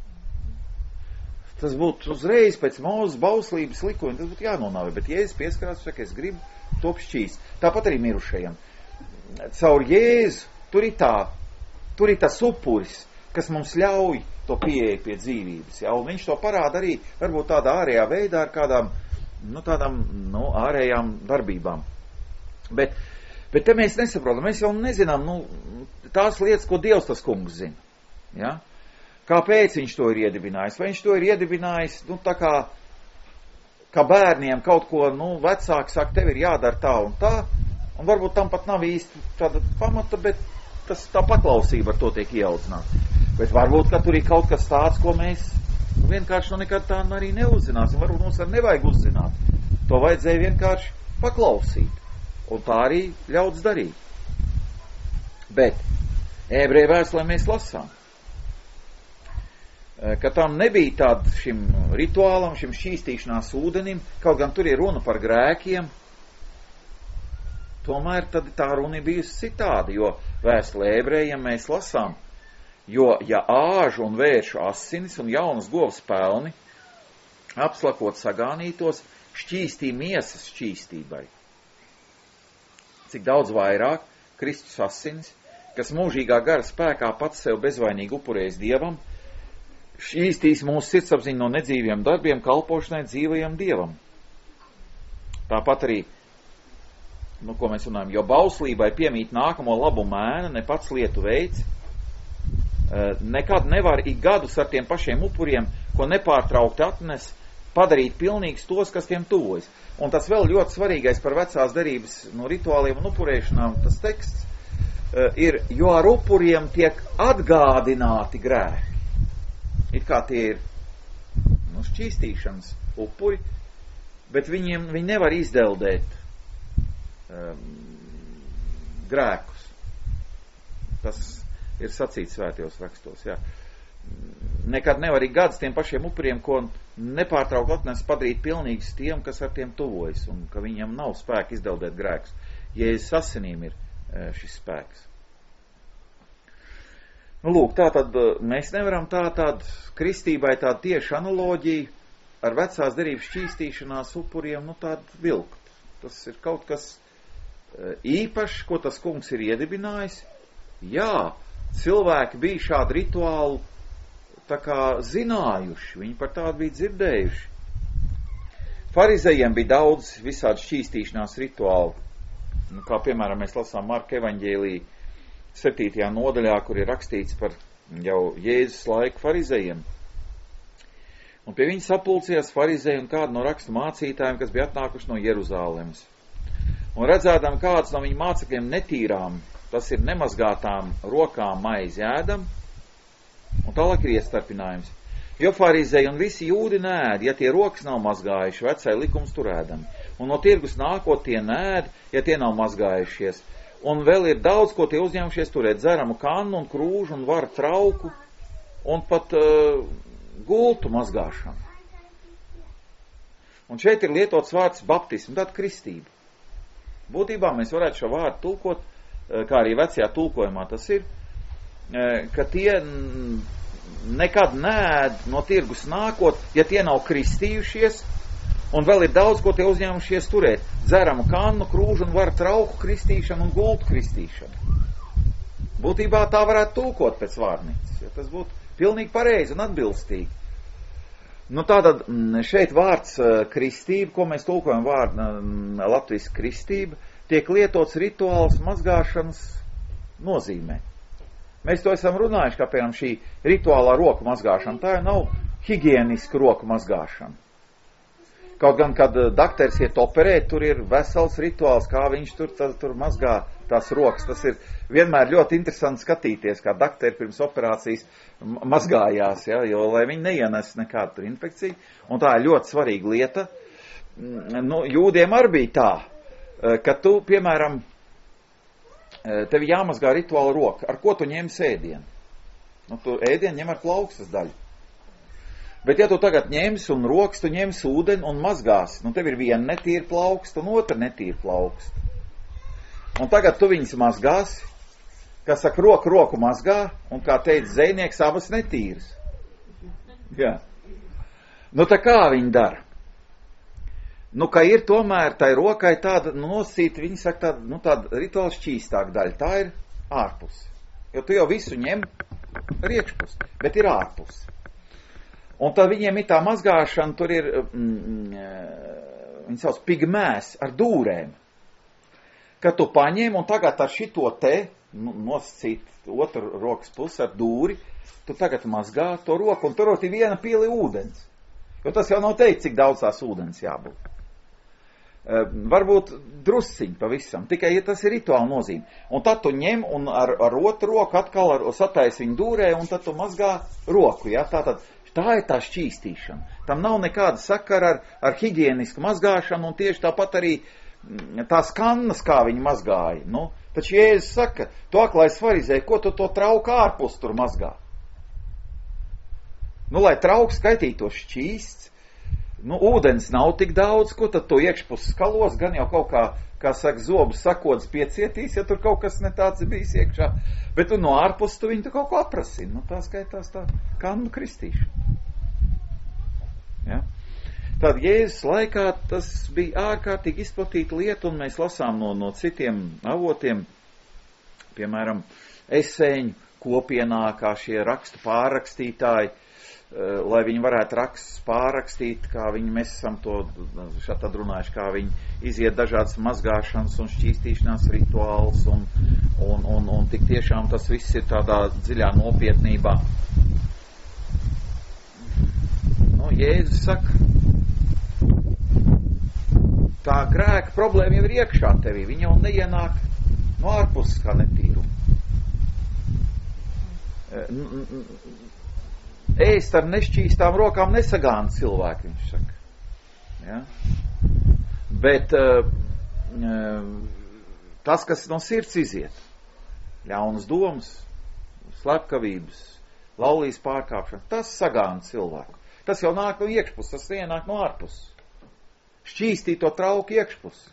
Tas būtu uzreiz pēc Mūzes bauslības likuma, tas būtu jānonāvē, bet Jēzus pieskarās, saka, es gribu top šķīst. Tāpat arī mirušajiem. Caur Jēzu tur ir tas upuris, kas mums ļauj to pieeja pie dzīvības. Ja? Un viņš to parāda arī, varbūt tādā ārējā veidā ar kādām ārējām darbībām. Bet te mēs nesaprotam, mēs jau nezinām, tās lietas, ko Dievs tas kungs zina. Ja? Kāpēc viņš to ir iedibinājis? Vai viņš to ir iedibinājis, tā kā bērniem kaut ko, vecāki saka, tev ir jādara tā un tā, un varbūt tam pat nav īsti tāda pamata, bet tā paklausība ar to tiek ieaudzināta. Bet varbūt, ka tur ir kaut kas tāds, ko mēs vienkārši nekad tā arī neuzzināsim. Varbūt mums arī nevajag uzzināt. To vajadzēja vienkārši paklausīt. Un tā arī ļauts darīt. Bet Ebreju vēstulē mēs lasām, ka tam nebija tāda šim rituālam, šim šķīstīšanās ūdenim, kaut gan tur ir runa par grēkiem, tomēr tad tā runa bijusi citāda, jo vēstulē Ebrejiem mēs lasām, jo, ja āžu un vēršu asinis un jaunas govs pelni, apslakot sagānītos, šķīstī miesas šķīstībai. Cik daudz vairāk Kristus asinis, kas mūžīgā gara spēkā pats sev bezvainīgi upurējas Dievam, šķīstīs mūsu sirdsapziņu no nedzīviem darbiem, kalpošanai dzīvajam Dievam. Tāpat arī, ko mēs runājam, jo bauslībai piemīt nākamo labu mēna, ne pats lietu veids, nekad nevar ik gadus ar tiem pašiem upuriem, ko nepārtraukti atnes, padarīt pilnīgs tos, kas tiem tuvojas. Un tas vēl ļoti svarīgais par vecās derības rituāliem un upurēšanām, tas teksts ir, jo ar upuriem tiek atgādināti grēki. It kā tie ir šķīstīšanas upuri, bet viņi nevar izdeldēt grēkus. Tas ir sacīts svētajos rakstos, jā. Nekad nevar ik gads tiem pašiem upuriem, ko nepārtraukt atnes, padarīt pilnīgs tiem, kas ar tiem tuvojas, un ka viņam nav spēka izdeldēt grēkus. Jēzus asinīm ir šis spēks. Lūk, tātad mēs nevaram tādu kristībai tādu tieši analoģiju ar vecās derības šķīstīšanās upuriem, tādu vilkt. Tas ir kaut kas īpašs, ko tas kungs ir iedibinājis. Jā, cilvēki bija šādu rituālu tā kā zinājuši, viņi par tādu bija dzirdējuši. Farizejiem bija daudz visādi šķīstīšanās rituālu, kā piemēram mēs lasām Marka evaņģēlī 7. nodaļā, kur ir rakstīts par jau Jēzus laiku farizejiem. Un pie viņa sapulcījās farizeji un kādu no rakstu mācītājiem, kas bija atnākuši no Jeruzālemes. Un redzēdam kāds no viņa mācekļiem netīrām tas ir nemazgātām rokām maizi ēdam, un tālāk ir iestarpinājums. Jo farizēji un visi jūdi nēd, ja tie rokas nav mazgājuši, vecai likums tur ēdami. Un no tirgus nākot tie nēd, ja tie nav mazgājušies. Un vēl ir daudz, ko tie uzņemšies turēt, dzeramu kannu un krūžu un varu trauku un pat gultu mazgāšanu. Un šeit ir lietots vārds baptismu, tāda kristība. Būtībā mēs varētu šo vārdu tulkot, kā arī vecajā tulkojumā tas ir, ka tie nekad nēd no tirgus nākot, ja tie nav kristījušies, un vēl ir daudz, ko tie uzņēmušies turēt. Dzeramu kannu, krūžu un varu trauku kristīšanu un gultu kristīšanu. Būtībā tā varētu tulkot pēc vārnīcas, ja tas būtu pilnīgi pareizi un atbilstīgi. Nu tātad šeit vārds kristība, ko mēs tulkojam vārdu latviski kristība, tiek lietots rituāls mazgāšanas nozīmē. Mēs to esam runājuši, kā piemēram šī rituālā roku mazgāšana, tā jau nav higieniska roku mazgāšana. Kaut gan, kad dakteris iet operēt, tur ir vesels rituāls, kā viņš tur mazgā tās rokas. Tas ir vienmēr ļoti interesanti skatīties, kā dakteri pirms operācijas mazgājās, ja, jo, lai viņi neienes nekādu tur infekciju. Un tā ir ļoti svarīga lieta. Nu, jūdiem arī bija tā, ka tu, piemēram, tevi jāmazgā rituāla roka. Ar ko tu ņem ēdienu? Nu, tu ēdienu ņem ar plaukstas daļu. Bet ja tu tagad ņemsi un rokas, tu ņemsi ūdeni un mazgāsi, nu tev ir viena netīra plauksta un otra netīra plauksta. Un tagad tu viņas mazgāsi, kā saka, roku mazgā, un kā teica zvejnieks, abas netīras. Jā. Nu tā kā viņi dara? Nu, ka ir tomēr tai rokai tāda nosīta, viņi saka tāda rituāla šķīstāka daļa, tā ir ārpus. Jo tu jau visu ņem ar iekšpus, bet ir ārpus. Un tad viņiem ir tā mazgāšana, tur ir, viņi sauc pigmēs ar dūrēm. Kad tu paņem un tagad ar šito te, nosacīt otru rokas pusi ar dūri, tu tagad mazgā to roku un turot ir viena pīli ūdens. Jo tas jau nav teikt, cik daudz tās ūdens jābūt. Varbūt drusciņi pavisam, tikai ja tas ir rituāla nozīme. Un tad tu ņem un ar otru roku atkal sataisi viņu dūrē un tad tu mazgā roku, ja, tā ir tā šķīstīšana. Tam nav nekāda sakara ar higienisku mazgāšanu, un tieši tāpat arī tās kannas, kā viņi mazgāja. Nu, taču Jēzus saka, tu aklais farizēji, ko tu to trauku ārpus tur mazgā? Nu, lai trauks skaitītos šķīsts, nu, ūdens nav tik daudz, ko tad to iekšpus skalos, gan jau kaut kā saka, zobus sakodas piecietīs, ja tur kaut kas ne tāds bijis iekšā. Bet tu no ārpus tu viņu kaut ko aprasini. Nu, tā skaitās tā kannu kristīšana. Ja? Tad Jēzus laikā tas bija ārkārtīgi izplatīta lieta, un mēs lasām no citiem avotiem, piemēram, eseņu kopienā, kā šie rakstu pārrakstītāji, lai viņi varētu rakstus pārrakstīt, kā mēs esam to šādi runājuši, kā viņi iziet dažādas mazgāšanas un šķīstīšanās rituāls, un tik tiešām tas viss ir tādā dziļā nopietnībā. Nu, Jēzus saka, tā grēka problēma jau ir iekšā tevī, viņa jau neienāk no ārpuses kā netīruma. Ēst ar nešķīstām rokām nesagāna cilvēki, viņš saka. Ja? Bet tas, kas no sirds iziet, ļaunas domas, slepkavības, laulības pārkāpšana, tas sagāna cilvēku. Tas jau nāk no iekšpuses, tas ienāk no ārpuses. Šķīstīt to trauku iekšpusi.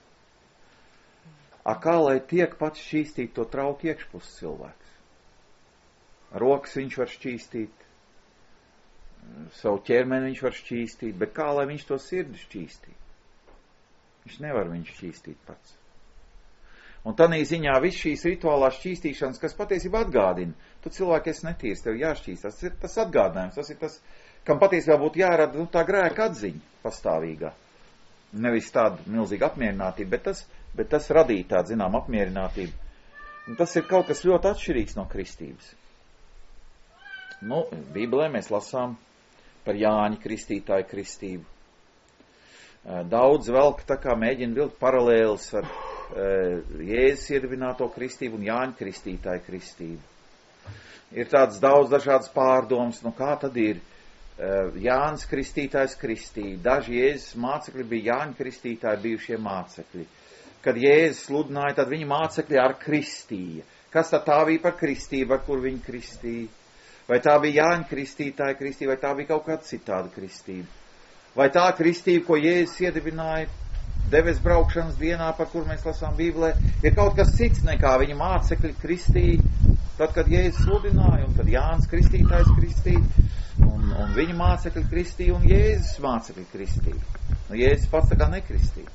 Kā lai tiek pats šķīstīt to trauku iekšpusi cilvēks? Rokas viņš var šķīstīt, savu ķermeni viņš var šķīstīt, bet kā lai viņš to sirdi šķīstīt? Viņš nevar viņu šķīstīt pats. Un tanī ziņā viss šīs rituālās šķīstīšanas, kas patiesībā atgādina, tu cilvēki esi netīrs, tev jāšķīst, tas ir tas atgādinājums, tas ir tas, kam patiesībā būtu jārada tā grēka atziņa pastāvīgā. Nevis tāda milzīga apmierinātība, bet tas radīja tādu, zinām, apmierinātību. Un tas ir kaut kas ļoti atšķirīgs no kristības. Nu, Bībelē mēs lasām par Jāņa kristītāju kristību. Daudz velk tā kā mēģina vilkt paralēlis ar Jēzus iedibināto kristību un Jāņa Kristītāja kristību. Ir tāds daudz dažādas pārdomas, nu kā tad ir Jānis Kristītājs kristīja. Daži Jēzus mācekļi bija Jāņa Kristītāji bijušie mācekļi. Kad Jēzus sludināja, tad viņa mācekļi ar kristīja. Kas tad tā bija par kristību, ar kur viņi kristīja? Vai tā bija Jāņa Kristītāja kristība, vai tā bija kaut kāda citāda kristība? Vai tā kristība, ko Jēzus iedibināja deves braukšanas dienā, par kur mēs lasām Bībelē, ir kaut kas cits nekā viņa mācekļi kristīja, tad, kad Jēzus sludināja, un kad Jānis Kristītājs kristīja, un viņa mācekļi kristīja, un Jēzus mācekļi kristīja. Nu, Jēzus pats tā kā nekristīja.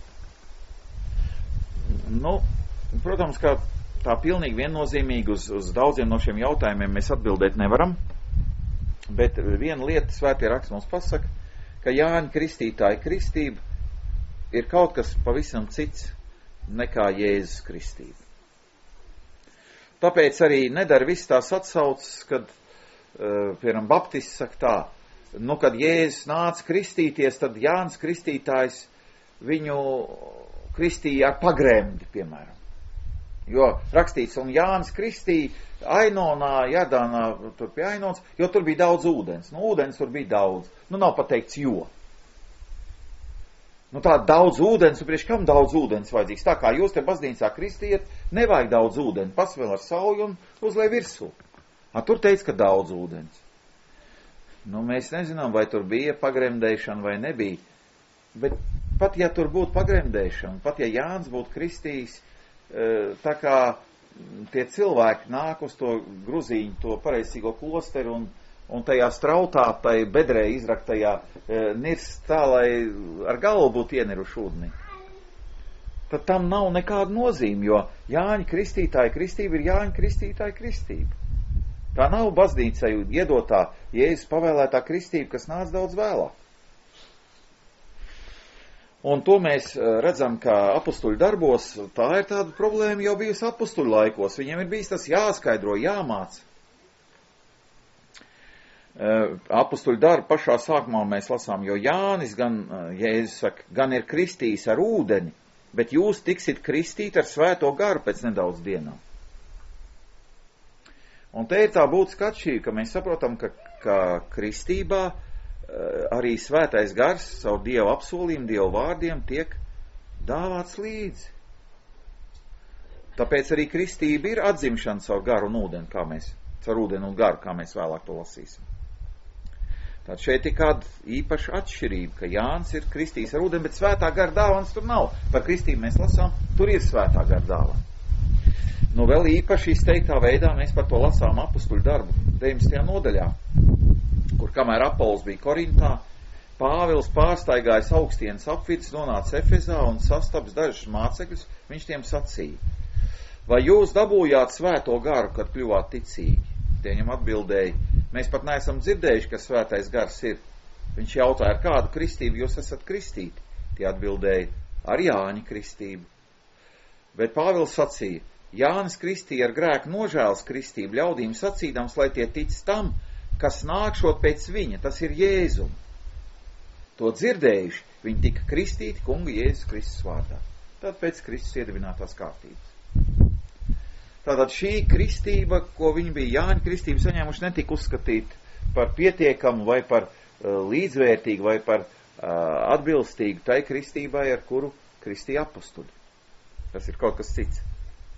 Nu, protams, ka tā pilnīgi viennozīmīgi uz daudziem no šiem jautājumiem mēs atbildēt nevaram, bet viena lieta Svētie raksti mums pasaka, ka Jāņa Kristītāja kristība ir kaut kas pavisam cits nekā Jēzus kristība. Tāpēc arī nedara viss tās atsaucas, kad, piemēram, baptists saka tā, nu, kad Jēzus nāca kristīties, tad Jānis Kristītājs viņu kristīja ar pagremdi, piemēram. Jo rakstīts, un Jānis kristīja Ainonā, Jardānā, tur pie Ainons, jo tur bija daudz ūdens. Nu, ūdens tur bija daudz. Nu, nav pateikts jo. Nu, tā daudz ūdens, un priekš kam daudz ūdens vajadzīgs? Tā kā jūs te baznīcā kristiet, nevajag daudz ūdeni. Pasvēl ar sauju un uzlej virsū. Tur teica, ka daudz ūdens. Nu, mēs nezinām, vai tur bija pagremdēšana vai nebija. Bet pat ja tur būtu pagremdēšana, pat ja Jānis būtu kristījis, tā kā tie cilvēki nāk uz to Gruzīņu, to pareizsīgo klosteru un tajā strautā, tai bedrē izraktajā nirst tā, lai ar galvu būtu ieniruši ūdeni. Tad tam nav nekāda nozīme, jo Jāņa Kristītāja kristība ir Jāņa Kristītāja kristība. Tā nav baznīcai iedotā Jēzus pavēlētā kristība, kas nāca daudz vēlāk. Un to mēs redzam, ka apustuļu darbos tā ir tāda problēma jau bijusi apustuļu laikos. Viņiem ir bijis tas jāskaidro, jāmāc. Apustuļu darbu pašā sākumā mēs lasām, jo Jānis gan, Jēzus saka, gan ir kristījis ar ūdeni, bet jūs tiksit kristīti ar svēto garu pēc nedaudz dienām. Un te ir tā būtiska atšķirība, ka mēs saprotam, ka kristībā arī svētais gars savu Dievu apsolījumu, Dievu vārdiem tiek dāvāts līdzi. Tāpēc arī kristība ir atzimšana caur garu un ūdeni, caur ūdeni un garu, kā mēs vēlāk to lasīsim. Tad šeit ir kāda īpaša atšķirība, ka Jānis ir kristījis ar ūdeni, bet svētā gara dāvans tur nav. Par kristību mēs lasām, tur ir svētā gara dāvana. Nu, vēl īpaši izteiktā veidā mēs par to lasām apustuļu darbu 19. nodaļā, kur kamēr Apols bija Korintā, Pāvils pārstaigājis augstienes apvidus, nonāca Efezā un sastaps dažus mācekļus, viņš tiem sacīja: vai jūs dabūjāt svēto garu, kad kļuvāt ticīgi? Tie viņam atbildēja: mēs pat neesam dzirdējuši, ka svētais gars ir. Viņš jautāja, ar kādu kristību jūs esat kristīti? Tie atbildēja: ar Jāņa kristību. Bet Pāvils sacīja: Jānis kristīja ar grēku nožēlas kristību, ļaudīm sacīdams, lai tie tic tam, kas nākšot pēc viņa, tas ir Jēzum. To dzirdējuši, viņi tika kristīti kunga Jēzus Kristus vārdā. Tad pēc Kristus iedibinātās kārtības. Tātad šī kristība, ko viņi bija Jāņa kristību saņēmuši, netika uzskatīta par pietiekamu vai par līdzvērtīgu vai par atbilstīgu tai kristībai, ar kuru kristīja apustuļi. Tas ir kaut kas cits.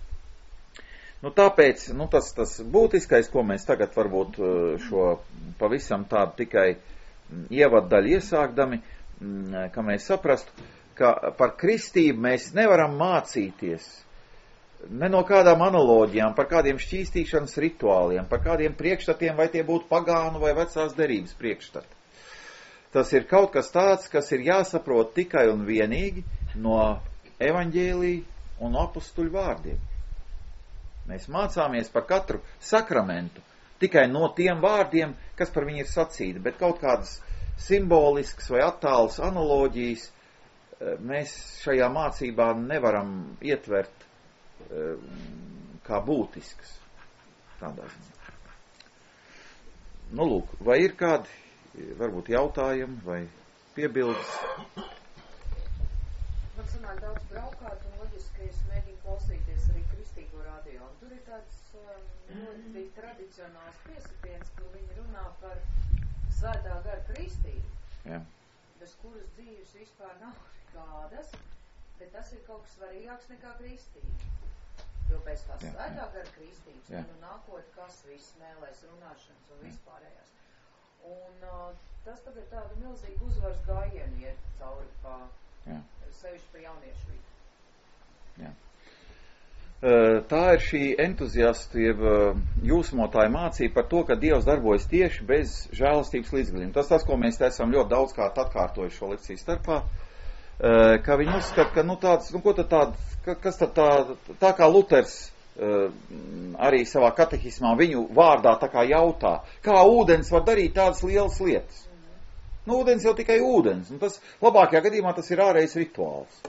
Nu, tāpēc, tas būtiskais, ko mēs tagad varbūt šo pavisam tādu tikai ievaddaļu iesākdami, ka mēs saprastu, ka par kristību mēs nevaram mācīties ne no kādām analoģijām, par kādiem šķīstīšanas rituāliem, par kādiem priekšstatiem, vai tie būtu pagānu vai vecās derības priekšstati. Tas ir kaut kas tāds, kas ir jāsaprot tikai un vienīgi no evaņģēlija un apustuļu vārdiem. Mēs mācāmies par katru sakramentu tikai no tiem vārdiem, kas par viņu ir sacīti, bet kaut kādas simboliskas vai attālas analoģijas mēs šajā mācībā nevaram ietvert kā būtiskas. Tādā ziņā. Nu, lūk, vai ir kādi, varbūt jautājumi vai piebildes? Pats sanāk daudz braukāt, un loģiski es mēģinu klausīties arī kristīgo radio. Un tur ir tāds ļoti tradicionāls piesitiens, kur viņi runā par svētā gara kristību, bez kuras dzīves vispār nav nekādas, bet tas ir kaut kas svarīgāks nekā kristība. Jo bez tās svētā gara kristības, nu nākot, kas viss mēlēs runāšanas un vispārējās. Un tas tagad tādu milzīgu uzvaras gājienu iet cauri pa, sevišķi pa jauniešu vidu. Tā ir šī entuziastu, jeb jūsmotāja mācība par to, ka Dievs darbojas tieši bez žēlastības līdzgaļiem. Tas, ko mēs esam ļoti daudz kārt atkārtojuši šo lekciju starpā, ka viņi uzskata, ka, tāds, ko tad kas tad tā kā Luters arī savā katehismā viņu vārdā tā kā jautā, kā ūdens var darīt tādas lielas lietas. Ūdens jau tikai ūdens, un tas labākajā gadījumā tas ir ārējais rituāls.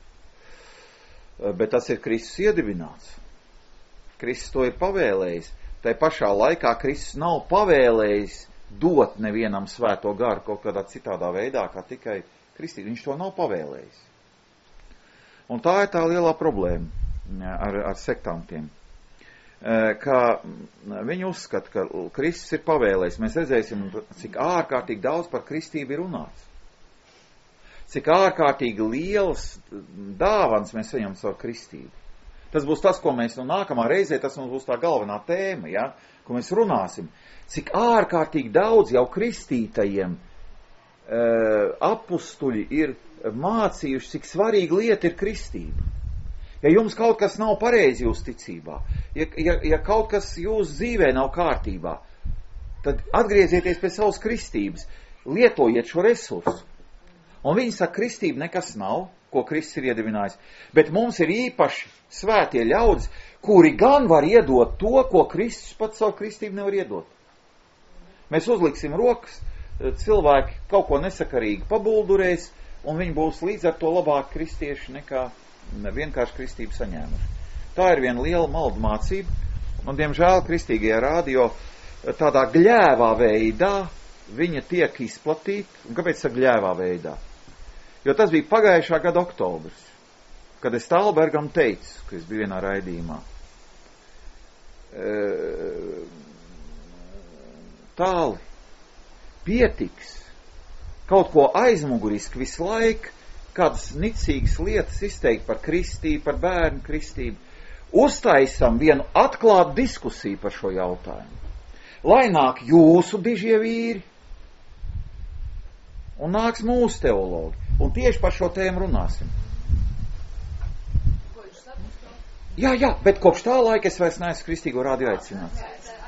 Bet tas ir Kristus iedibināts. Kristus to ir pavēlējis. Tai pašā laikā Kristus nav pavēlējis dot nevienam svēto garu kaut kādā citādā veidā, kā tikai Kristība. Viņš to nav pavēlējis. Un tā ir tā lielā problēma ar sektantiem. Ka viņi uzskata, ka Kristus ir pavēlējis. Mēs redzēsim, cik ārkārtīgi daudz par kristību ir runāts. Cik ārkārtīgi liels dāvans mēs saņem savu kristību. Tas būs tas, ko mēs nākamā reizē, tas mums būs tā galvenā tēma, ko mēs runāsim. Cik ārkārtīgi daudz jau kristītajiem apustuļi ir mācījuši, cik svarīga lieta ir kristība. Ja jums kaut kas nav pareizi jūsu ticībā, ja kaut kas jūsu dzīvē nav kārtībā, tad atgriezieties pie savas kristības, lietojiet šo resursu. Un viņi saka, kristība nekas nav, ko Kristus ir iedibinājis, bet mums ir īpaši svētie ļaudis, kuri gan var iedot to, ko Kristus pats savu kristību nevar iedot. Mēs uzliksim rokas, cilvēki kaut ko nesakarīgi pabuldurēs, un viņi būs līdz ar to labāk kristieši nekā vienkārši kristību saņēmuši. Tā ir viena liela maldu mācība, un diemžēl kristīgajā radio tādā gļēvā veidā viņa tiek izplatīta. Un kāpēc tā gļēvā veidā? Jo tas bija pagājušā gada oktobris, kad es Tālbergam teicu, ka es biju vienā raidījumā. Tāli, pietiks kaut ko aizmuguriski visu laiku, kādas nicīgas lietas izteikt par kristību, par bērnu kristību. Uztaisam vienu atklātu diskusiju par šo jautājumu. Lai nāk jūsu dižie vīri, un nāks mūsu teologi. Un tieši par šo tēmu runāsim. Jā, bet kopš tā laika es vairs neesmu kristīgo radio aicināts.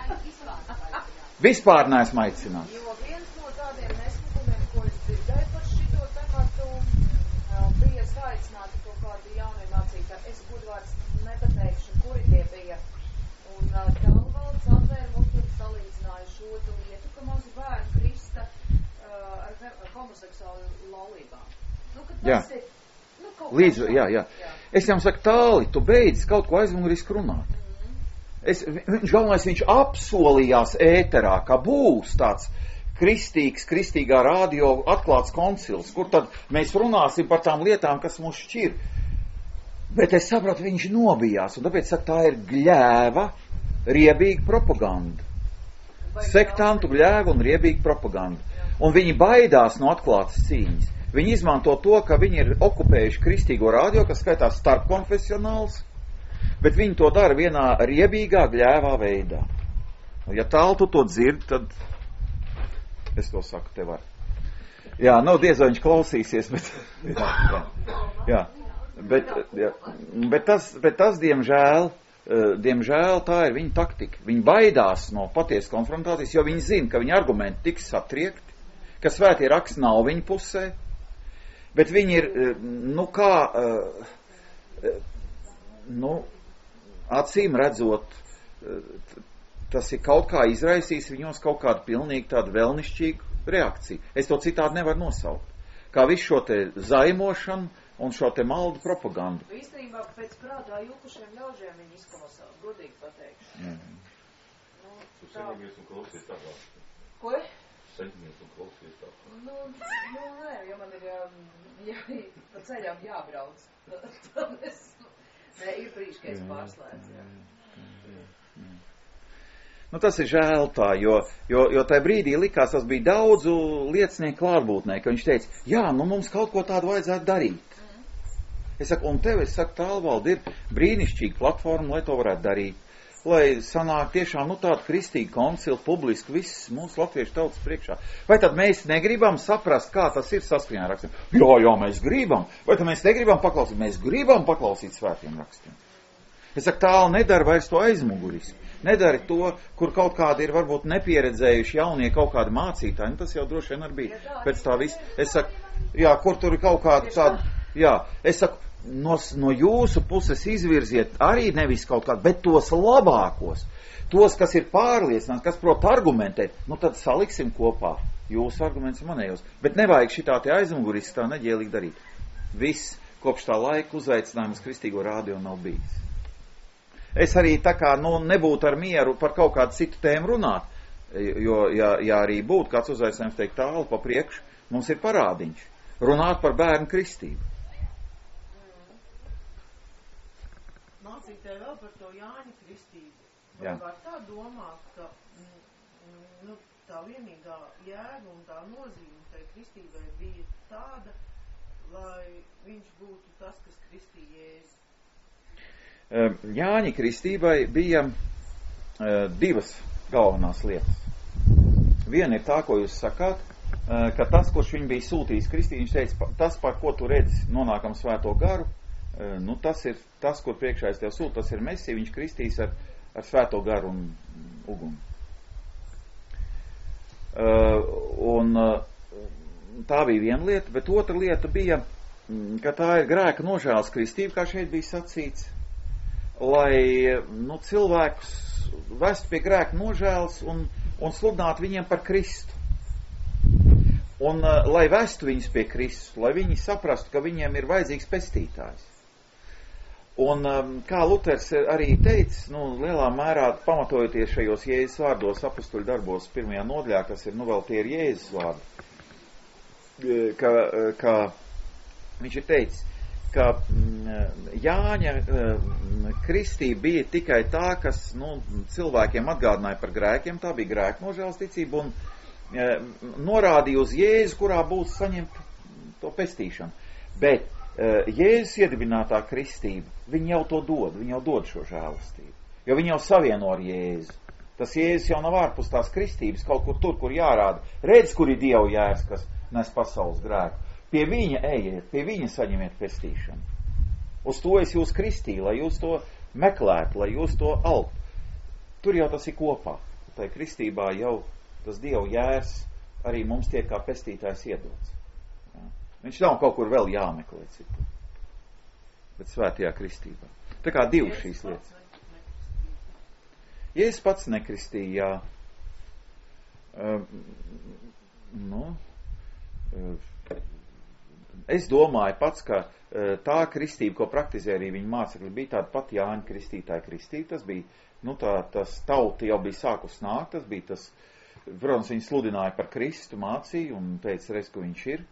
Vispār neesmu aicināts. Jo viens no tādiem nesmukumiem, ko es dzirdēju par šito tematu, bija saicināti kaut kādi jaunie mācītāji. Es gudvārds nepateikšu, kuri tie bija. Un Talvalds atvēra mutu un salīdzināja šo lietu, ka mazu bērnu krista ar homoseksuālu laulībām. Tas ir, līdz, jā. Es jums saku, Tāli, tu beidz kaut ko aizmuguriski runāt. Viņš apsolījās ēterā, ka būs tāds kristīgā radio atklāts koncils, kur tad mēs runāsim par tām lietām, kas mūs šķir. Bet es sapratu, viņš nobijās, un tāpēc saku, tā ir gļēva, riebīga propaganda. Sektantu gļēva un riebīga propaganda. Un viņi baidās no atklātas cīņas. Viņi izmanto to, ka viņi ir okupējuši kristīgo radio, kas skaitās starpkonfesionāls, bet viņi to dara vienā riebīgā, gļēvā veidā. Ja tālu tu to dzirdi, tad es to saku tev ar. Jā, diez vai viņš klausīsies, bet jā. Bet tas diemžēl tā ir viņa taktika. Viņi baidās no patiesas konfrontācijas, jo viņi zina, ka viņa argumenti tiks satriekti, ka svētie raksti nav viņa pusē, bet viņi ir, acīm redzot, tas ir kaut kā izraisījis viņos kaut kādu pilnīgi tādu vēlnišķīgu reakciju. Es to citādi nevaru nosaukt. Kā visu šo te zaimošanu un šo te maldu propagandu. Īstenībā pēc prātā jūkušiem ļaužiem viņi izklausās, godīgi pateikšu. Saņemies un klausies tālāk. Ko? centimies un klausies tā. Nē, jo man ir pa ceļām jābrauc. Nē, ir brīži, ka es pārslēdzu, jā. Tas ir žēl tā, jo tajā brīdī likās, tas bija daudzu liecinieku klātbūtnē, ka viņš teica, jā, mums kaut ko tādu vajadzētu darīt. Es saku, un tev, Tālvaldi, ir brīnišķīga platforma, lai to varētu darīt. Lai sanāk tiešām, tāda kristīga koncila publiski viss mūsu latviešu tautas priekšā. Vai tad mēs negribam saprast, kā tas ir saskaņā ar rakstiem? Jā, mēs gribam. Vai tad mēs negribam paklausīt? Mēs gribam paklausīt svētiem rakstiem. Es saku, tālu nedara vairs to aizmugurismu. Nedari to, kur kaut kādi ir varbūt nepieredzējuši jaunie kaut kādi mācītāji. Tas jau droši vien arī bija pēc tā viss. Es saku, jā, kur tur ir kaut kāda tāda, jā, es saku, no jūsu puses izvirziet arī nevis kaut kādu, bet tos labākos, tos, kas ir pārliecināti, kas prot argumentēt, tad saliksim kopā jūsu argumentus manējos. Bet nevajag šitā te aizmuguriski tā neģēlīgi darīt. Viss, kopš tā laika uzaicinājums kristīgo rādio nav bijis. Es arī tā kā, nebūtu ar mieru par kaut kādu citu tēmu runāt, jo, ja arī būtu kāds uzaicinājums teikt tālu pa priekšu, mums ir parādiņš. Runāt par bērnu kristību. Mācītāji vēl par to Jāņa kristību. Jā. Var tā domāt, ka tā vienīgā jēga un tā nozīme tai kristībai bija tāda, lai viņš būtu tas, kas kristīja Jēzu. Jāņa kristībai bija divas galvenās lietas. Viena ir tā, ko jūs sakāt, ka tas, kurš viņu bija sūtījis kristīt, viņš teica, tas, par ko tu redzi, nonākam svēto garu, tas ir tas, kur priekšā es tev sūtu, tas ir Mesija, viņš kristīs ar svēto garu un uguni. Un tā bija viena lieta, bet otra lieta bija, ka tā ir grēka nožēlas kristība, kā šeit bija sacīts, lai cilvēkus vestu pie grēka nožēlas un sludinātu viņiem par Kristu. Un lai vestu viņus pie Kristus, lai viņi saprastu, ka viņiem ir vajadzīgs pestītājs. Un kā Luters arī teica, lielā mērā pamatojoties šajos Jēzus vārdos apustuļu darbos pirmajā nodaļā, kas ir, vēl tie ir Jēzus vārdi, ka viņš ir teicis, ka Jāņa kristība bija tikai tā, kas cilvēkiem atgādināja par grēkiem, tā bija grēka nožēlas ticība un norādīja uz Jēzu, kurā būtu saņemt to pestīšanu. Bet Jēzus iedibinātā kristība, viņi jau to dod, viņi jau dod šo žēlastību, jo viņi jau savieno ar Jēzu. Tas Jēzus jau nav ārpus tās kristības, kaut kur tur, kur jārāda. Redz, kur ir Dieva jērs, kas nes pasaules grēku. Pie viņa ejiet, pie viņa saņemiet pestīšanu. Uz to es jūs kristīju, lai jūs to meklētu, lai jūs to alpt. Tur jau tas ir kopā. Tai kristībā jau tas Dieva jērs arī mums tiek kā pestītājs iedots. Ja? Viņš nav kaut kur vēl jāmeklē citu, bet svētajā kristībā. Tā kā divas šīs lietas. Jēzus pats nekristīja, es domāju pats, ka tā kristība, ko praktizē arī viņa mācekļi, bija tāda pat Jāņa kristītāja kristība. Tas bija, tas tauta jau bija sākus nākt, tas bija tas, protams, viņi sludināja par Kristu, mācīja un teica, reiz, ka viņš ir.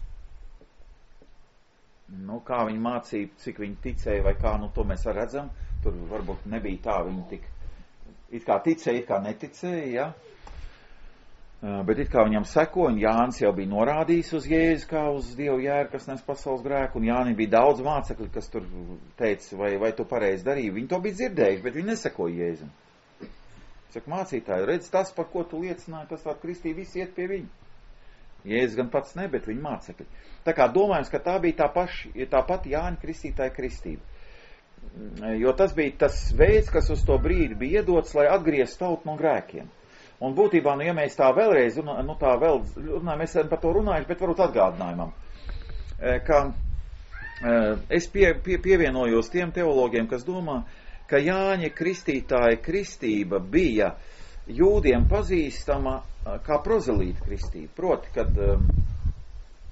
Kā viņi mācīja, cik viņi ticēja vai kā, to mēs redzam. Tur varbūt nebija tā, viņi tik, it kā ticēja, it kā neticēja, ja? Bet it kā viņam sekoja, un Jānis jau bija norādījis uz Jēzu kā uz Dievu jēru, kas nes pasaules grēku, un Jānim bija daudz mācekļi, kas tur teica, vai tu pareizi darīji. Viņi to bija dzirdējuši, bet viņi nesekoja Jēzum. Saka, mācītāji, redz tas, par ko tu liecināji, tas tā kristība visi iet pie viņa. Jēzus gan pats ne, bet viņa mācekļi. Tā kā domājams, ka tā bija tā pati Jāņa kristītāja kristība. Jo tas bija tas veids, kas uz to brīdi bija iedots, lai atgrieztu tautu no grēkiem. Un būtībā, ja mēs tā vēlreiz, mēs esam par to runājuši, bet varbūt atgādinājumam, ka es pievienojos tiem teologiem, kas domā, ka Jāņa kristītāja kristība bija jūdiem pazīstama kā prozelīta kristība. Proti, kad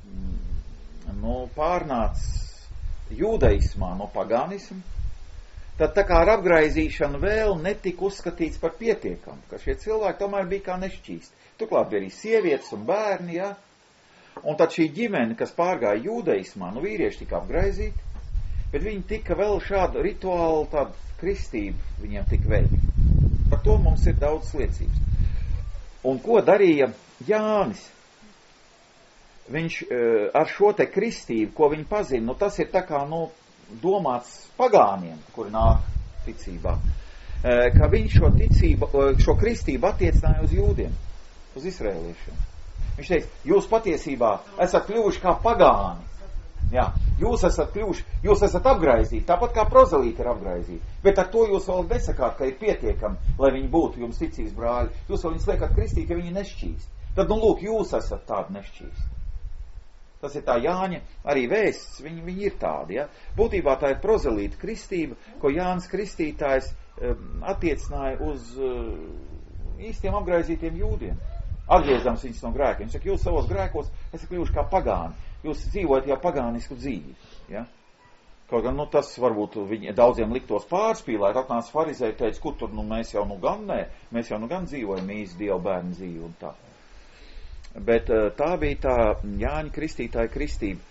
pārnāc jūdaismā no pagānismu, tad tā kā ar apgraizīšanu vēl netika uzskatīts par pietiekamu, ka šie cilvēki tomēr bija kā nešķīsti. Turklāt bija arī sievietes un bērni, ja? Un tad šī ģimene, kas pārgāja jūdaismā, vīrieši tika apgraizīti, bet viņi tika vēl šādu rituālu, tādu kristību viņiem tika veikta. Par to mums ir daudz liecības. Un ko darīja Jānis? Viņš ar šo te kristību, ko viņi pazina, tas ir tā kā, domāts pagāniem, kuri nāk ticībā, ka viņš šo kristību attiecināja uz jūdiem, uz izraēliešiem. Viņš teica, jūs patiesībā esat kļuvuši kā pagāni. Jā, jūs esat apgraizīti, tāpat kā prozelīti ir apgraizīti. Bet ar to jūs vēl nesakāt, ka ir pietiekami, lai viņi būtu jums ticības brāļi. Jūs vēl viņus liekat kristīt, ka viņi nešķīst. Tad, lūk, jūs esat tādi nešķīsti. Tas ir tā Jāņa arī vēsts, viņi ir tādi, ja. Būtībā tā ir prozelīta kristība, ko Jānis Kristītājs attiecināja uz īstiem apgraizītiem jūdiem. Atgriezams viņus no grēkiem. Viņš saka, jūs savos grēkos esat kļuvuši kā pagāni. Jūs dzīvojat jau pagānisku dzīvi, ja. Kaut gan, tas varbūt daudziem liktos pārspīlēt, atnāca farizēji, teica, kur tur, mēs jau gan dzīvojam īsti Dievu bērnu dzīvi un tā. Bet tā bija tā Jāņa Kristītāja kristība.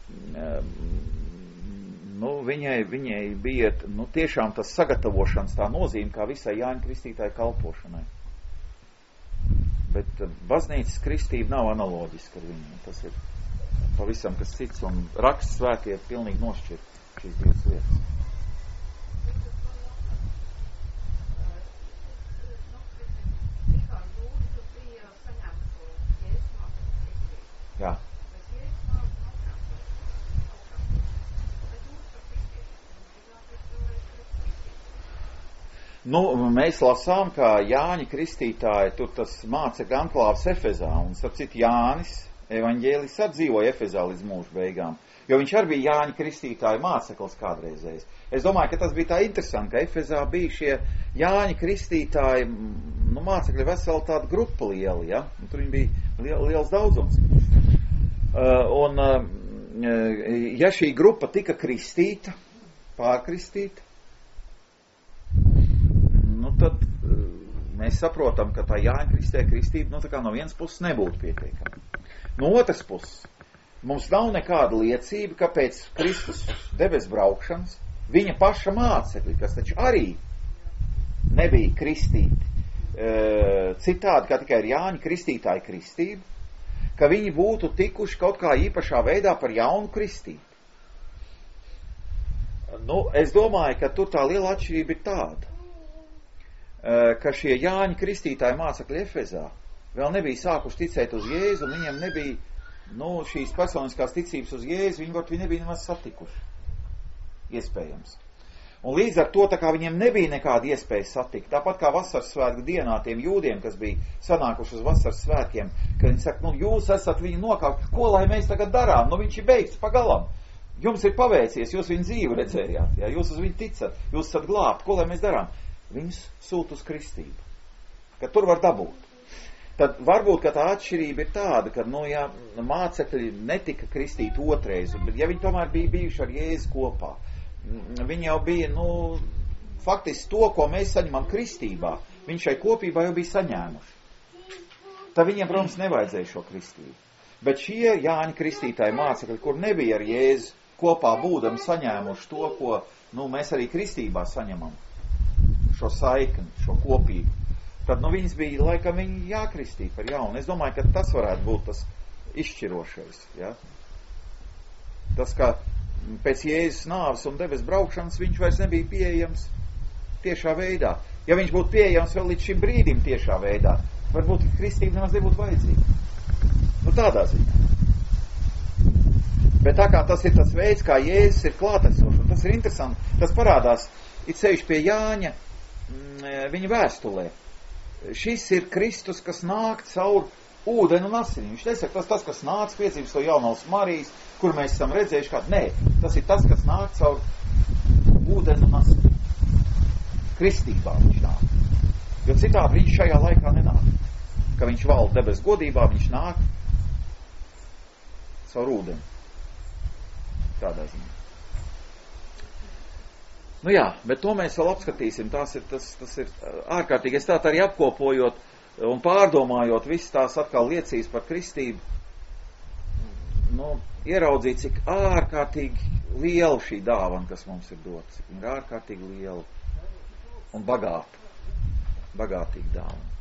Viņai bija tiešām tas sagatavošanas tā nozīme kā visai Jāņa Kristītāja kalpošanai. Bet baznīcas kristība nav analoģiska ar viņu. Tas ir pavisam kas cits, un raksts svētie pilnīgi nošķir šīs divas lietas. Jā. Mēs lasām, kā Jāņa Kristītāja, tur tas mācekļu anklāvs Efezā, un starp citu Jānis evaņģēlis atdzīvoja Efezā līdz mūža beigām, jo viņš arī bija Jāņa Kristītāja māceklis kādreizējs. Es domāju, ka tas bija tā interesanti, ka Efezā bija šie Jāņa Kristītāji, mācekļi vesela tāda grupa liela, ja, un tur viņi bija liels daudzums. Ja šī grupa tika kristīta, pārkristīta, tad mēs saprotam, ka tā Jāņa Kristē kristība, tā kā no vienas puses nebūtu pietiekama. No otras puses, mums nav nekāda liecība, ka pēc Kristus debes braukšanas viņa paša mācekļi, kas taču arī nebija kristīti, citādi, kā tikai ir Jāņa Kristītāja kristība, ka viņi būtu tikuši kaut kā īpašā veidā par jaunu kristīti. Es domāju, ka tur tā liela atšķirība ir tāda, ka šie Jāņa Kristītāja mācekļi Efezā vēl nebija sākuši ticēt uz Jēzu, un viņiem nebija šīs personiskās ticības uz Jēzu, viņi nebija nemaz satikuši. Iespējams. Un līdz ar to, tā kā viņiem nebija nekāda iespēja satikt, tāpat kā vasaras svētku dienā tiem jūdiem, kas bija sanākuši uz vasaras svētkiem, ka viņi saka, jūs esat viņu nokauti, ko lai mēs tagad darām? Viņš ir beigts pagalam. Jums ir paveicies, jūs viņu dzīvi redzējāt, ja? Jūs uz viņu ticat, jūs esat glābti, ko lai mēs darām? Viņus sūt uz kristību, ka tur var dabūt. Tad varbūt, ka tā atšķirība ir tāda, ka, ja mācekļi netika kristīti otrais, bet ja viņi tomēr bija bijuši ar Jēzu kopā, viņi jau bija, faktiski to, ko mēs saņemam kristībā, viņi šai kopībā jau bija saņēmuši. Tad viņiem, protams, nevajadzēja šo kristību. Bet šie Jāņa Kristītāji mācekļi, kur nebija ar Jēzu kopā būdami saņēmuši to, ko mēs arī kristībā saņemam, šo saikni, šo kopību, tad viņas bija laikam viņi jākristī par jaunu. Es domāju, ka tas varētu būt tas izšķirošais. Ja? Tas, ka pēc Jēzus nāves un debes braukšanas viņš vairs nebija pieejams tiešā veidā. Ja viņš būtu pieejams vēl līdz šim brīdim tiešā veidā, varbūt kristība nemaz nebūtu vajadzīga. Tādā ziņā. Bet tā kā tas ir tas veids, kā Jēzus ir klātesošs, un tas ir interesanti, tas parādās, it sevišķi pie Jāņa, viņa vēstulē. Šis ir Kristus, kas nāk caur ūdeni un asini. Viņš nesaka, tas, kas nāc piedzimst to jaunās Marijas, kur mēs esam redzējuši kādu. Nē, tas ir tas, kas nāk caur ūdeni un asini. Kristībā viņš nāk. Jo citādi viņš šajā laikā nenāk. Ka viņš valda debes godībā, viņš nāk caur ūdeni. Tādā ziņā. Nu jā, bet to mēs vēl apskatīsim. Tas ir ārkārtīgi. Es tā arī apkopojot un pārdomājot visas tās atkal liecības par kristību, ieraudzīt, cik ārkārtīgi liela šī dāvana, kas mums ir dots. Ir ārkārtīgi liela un bagātīga dāvana.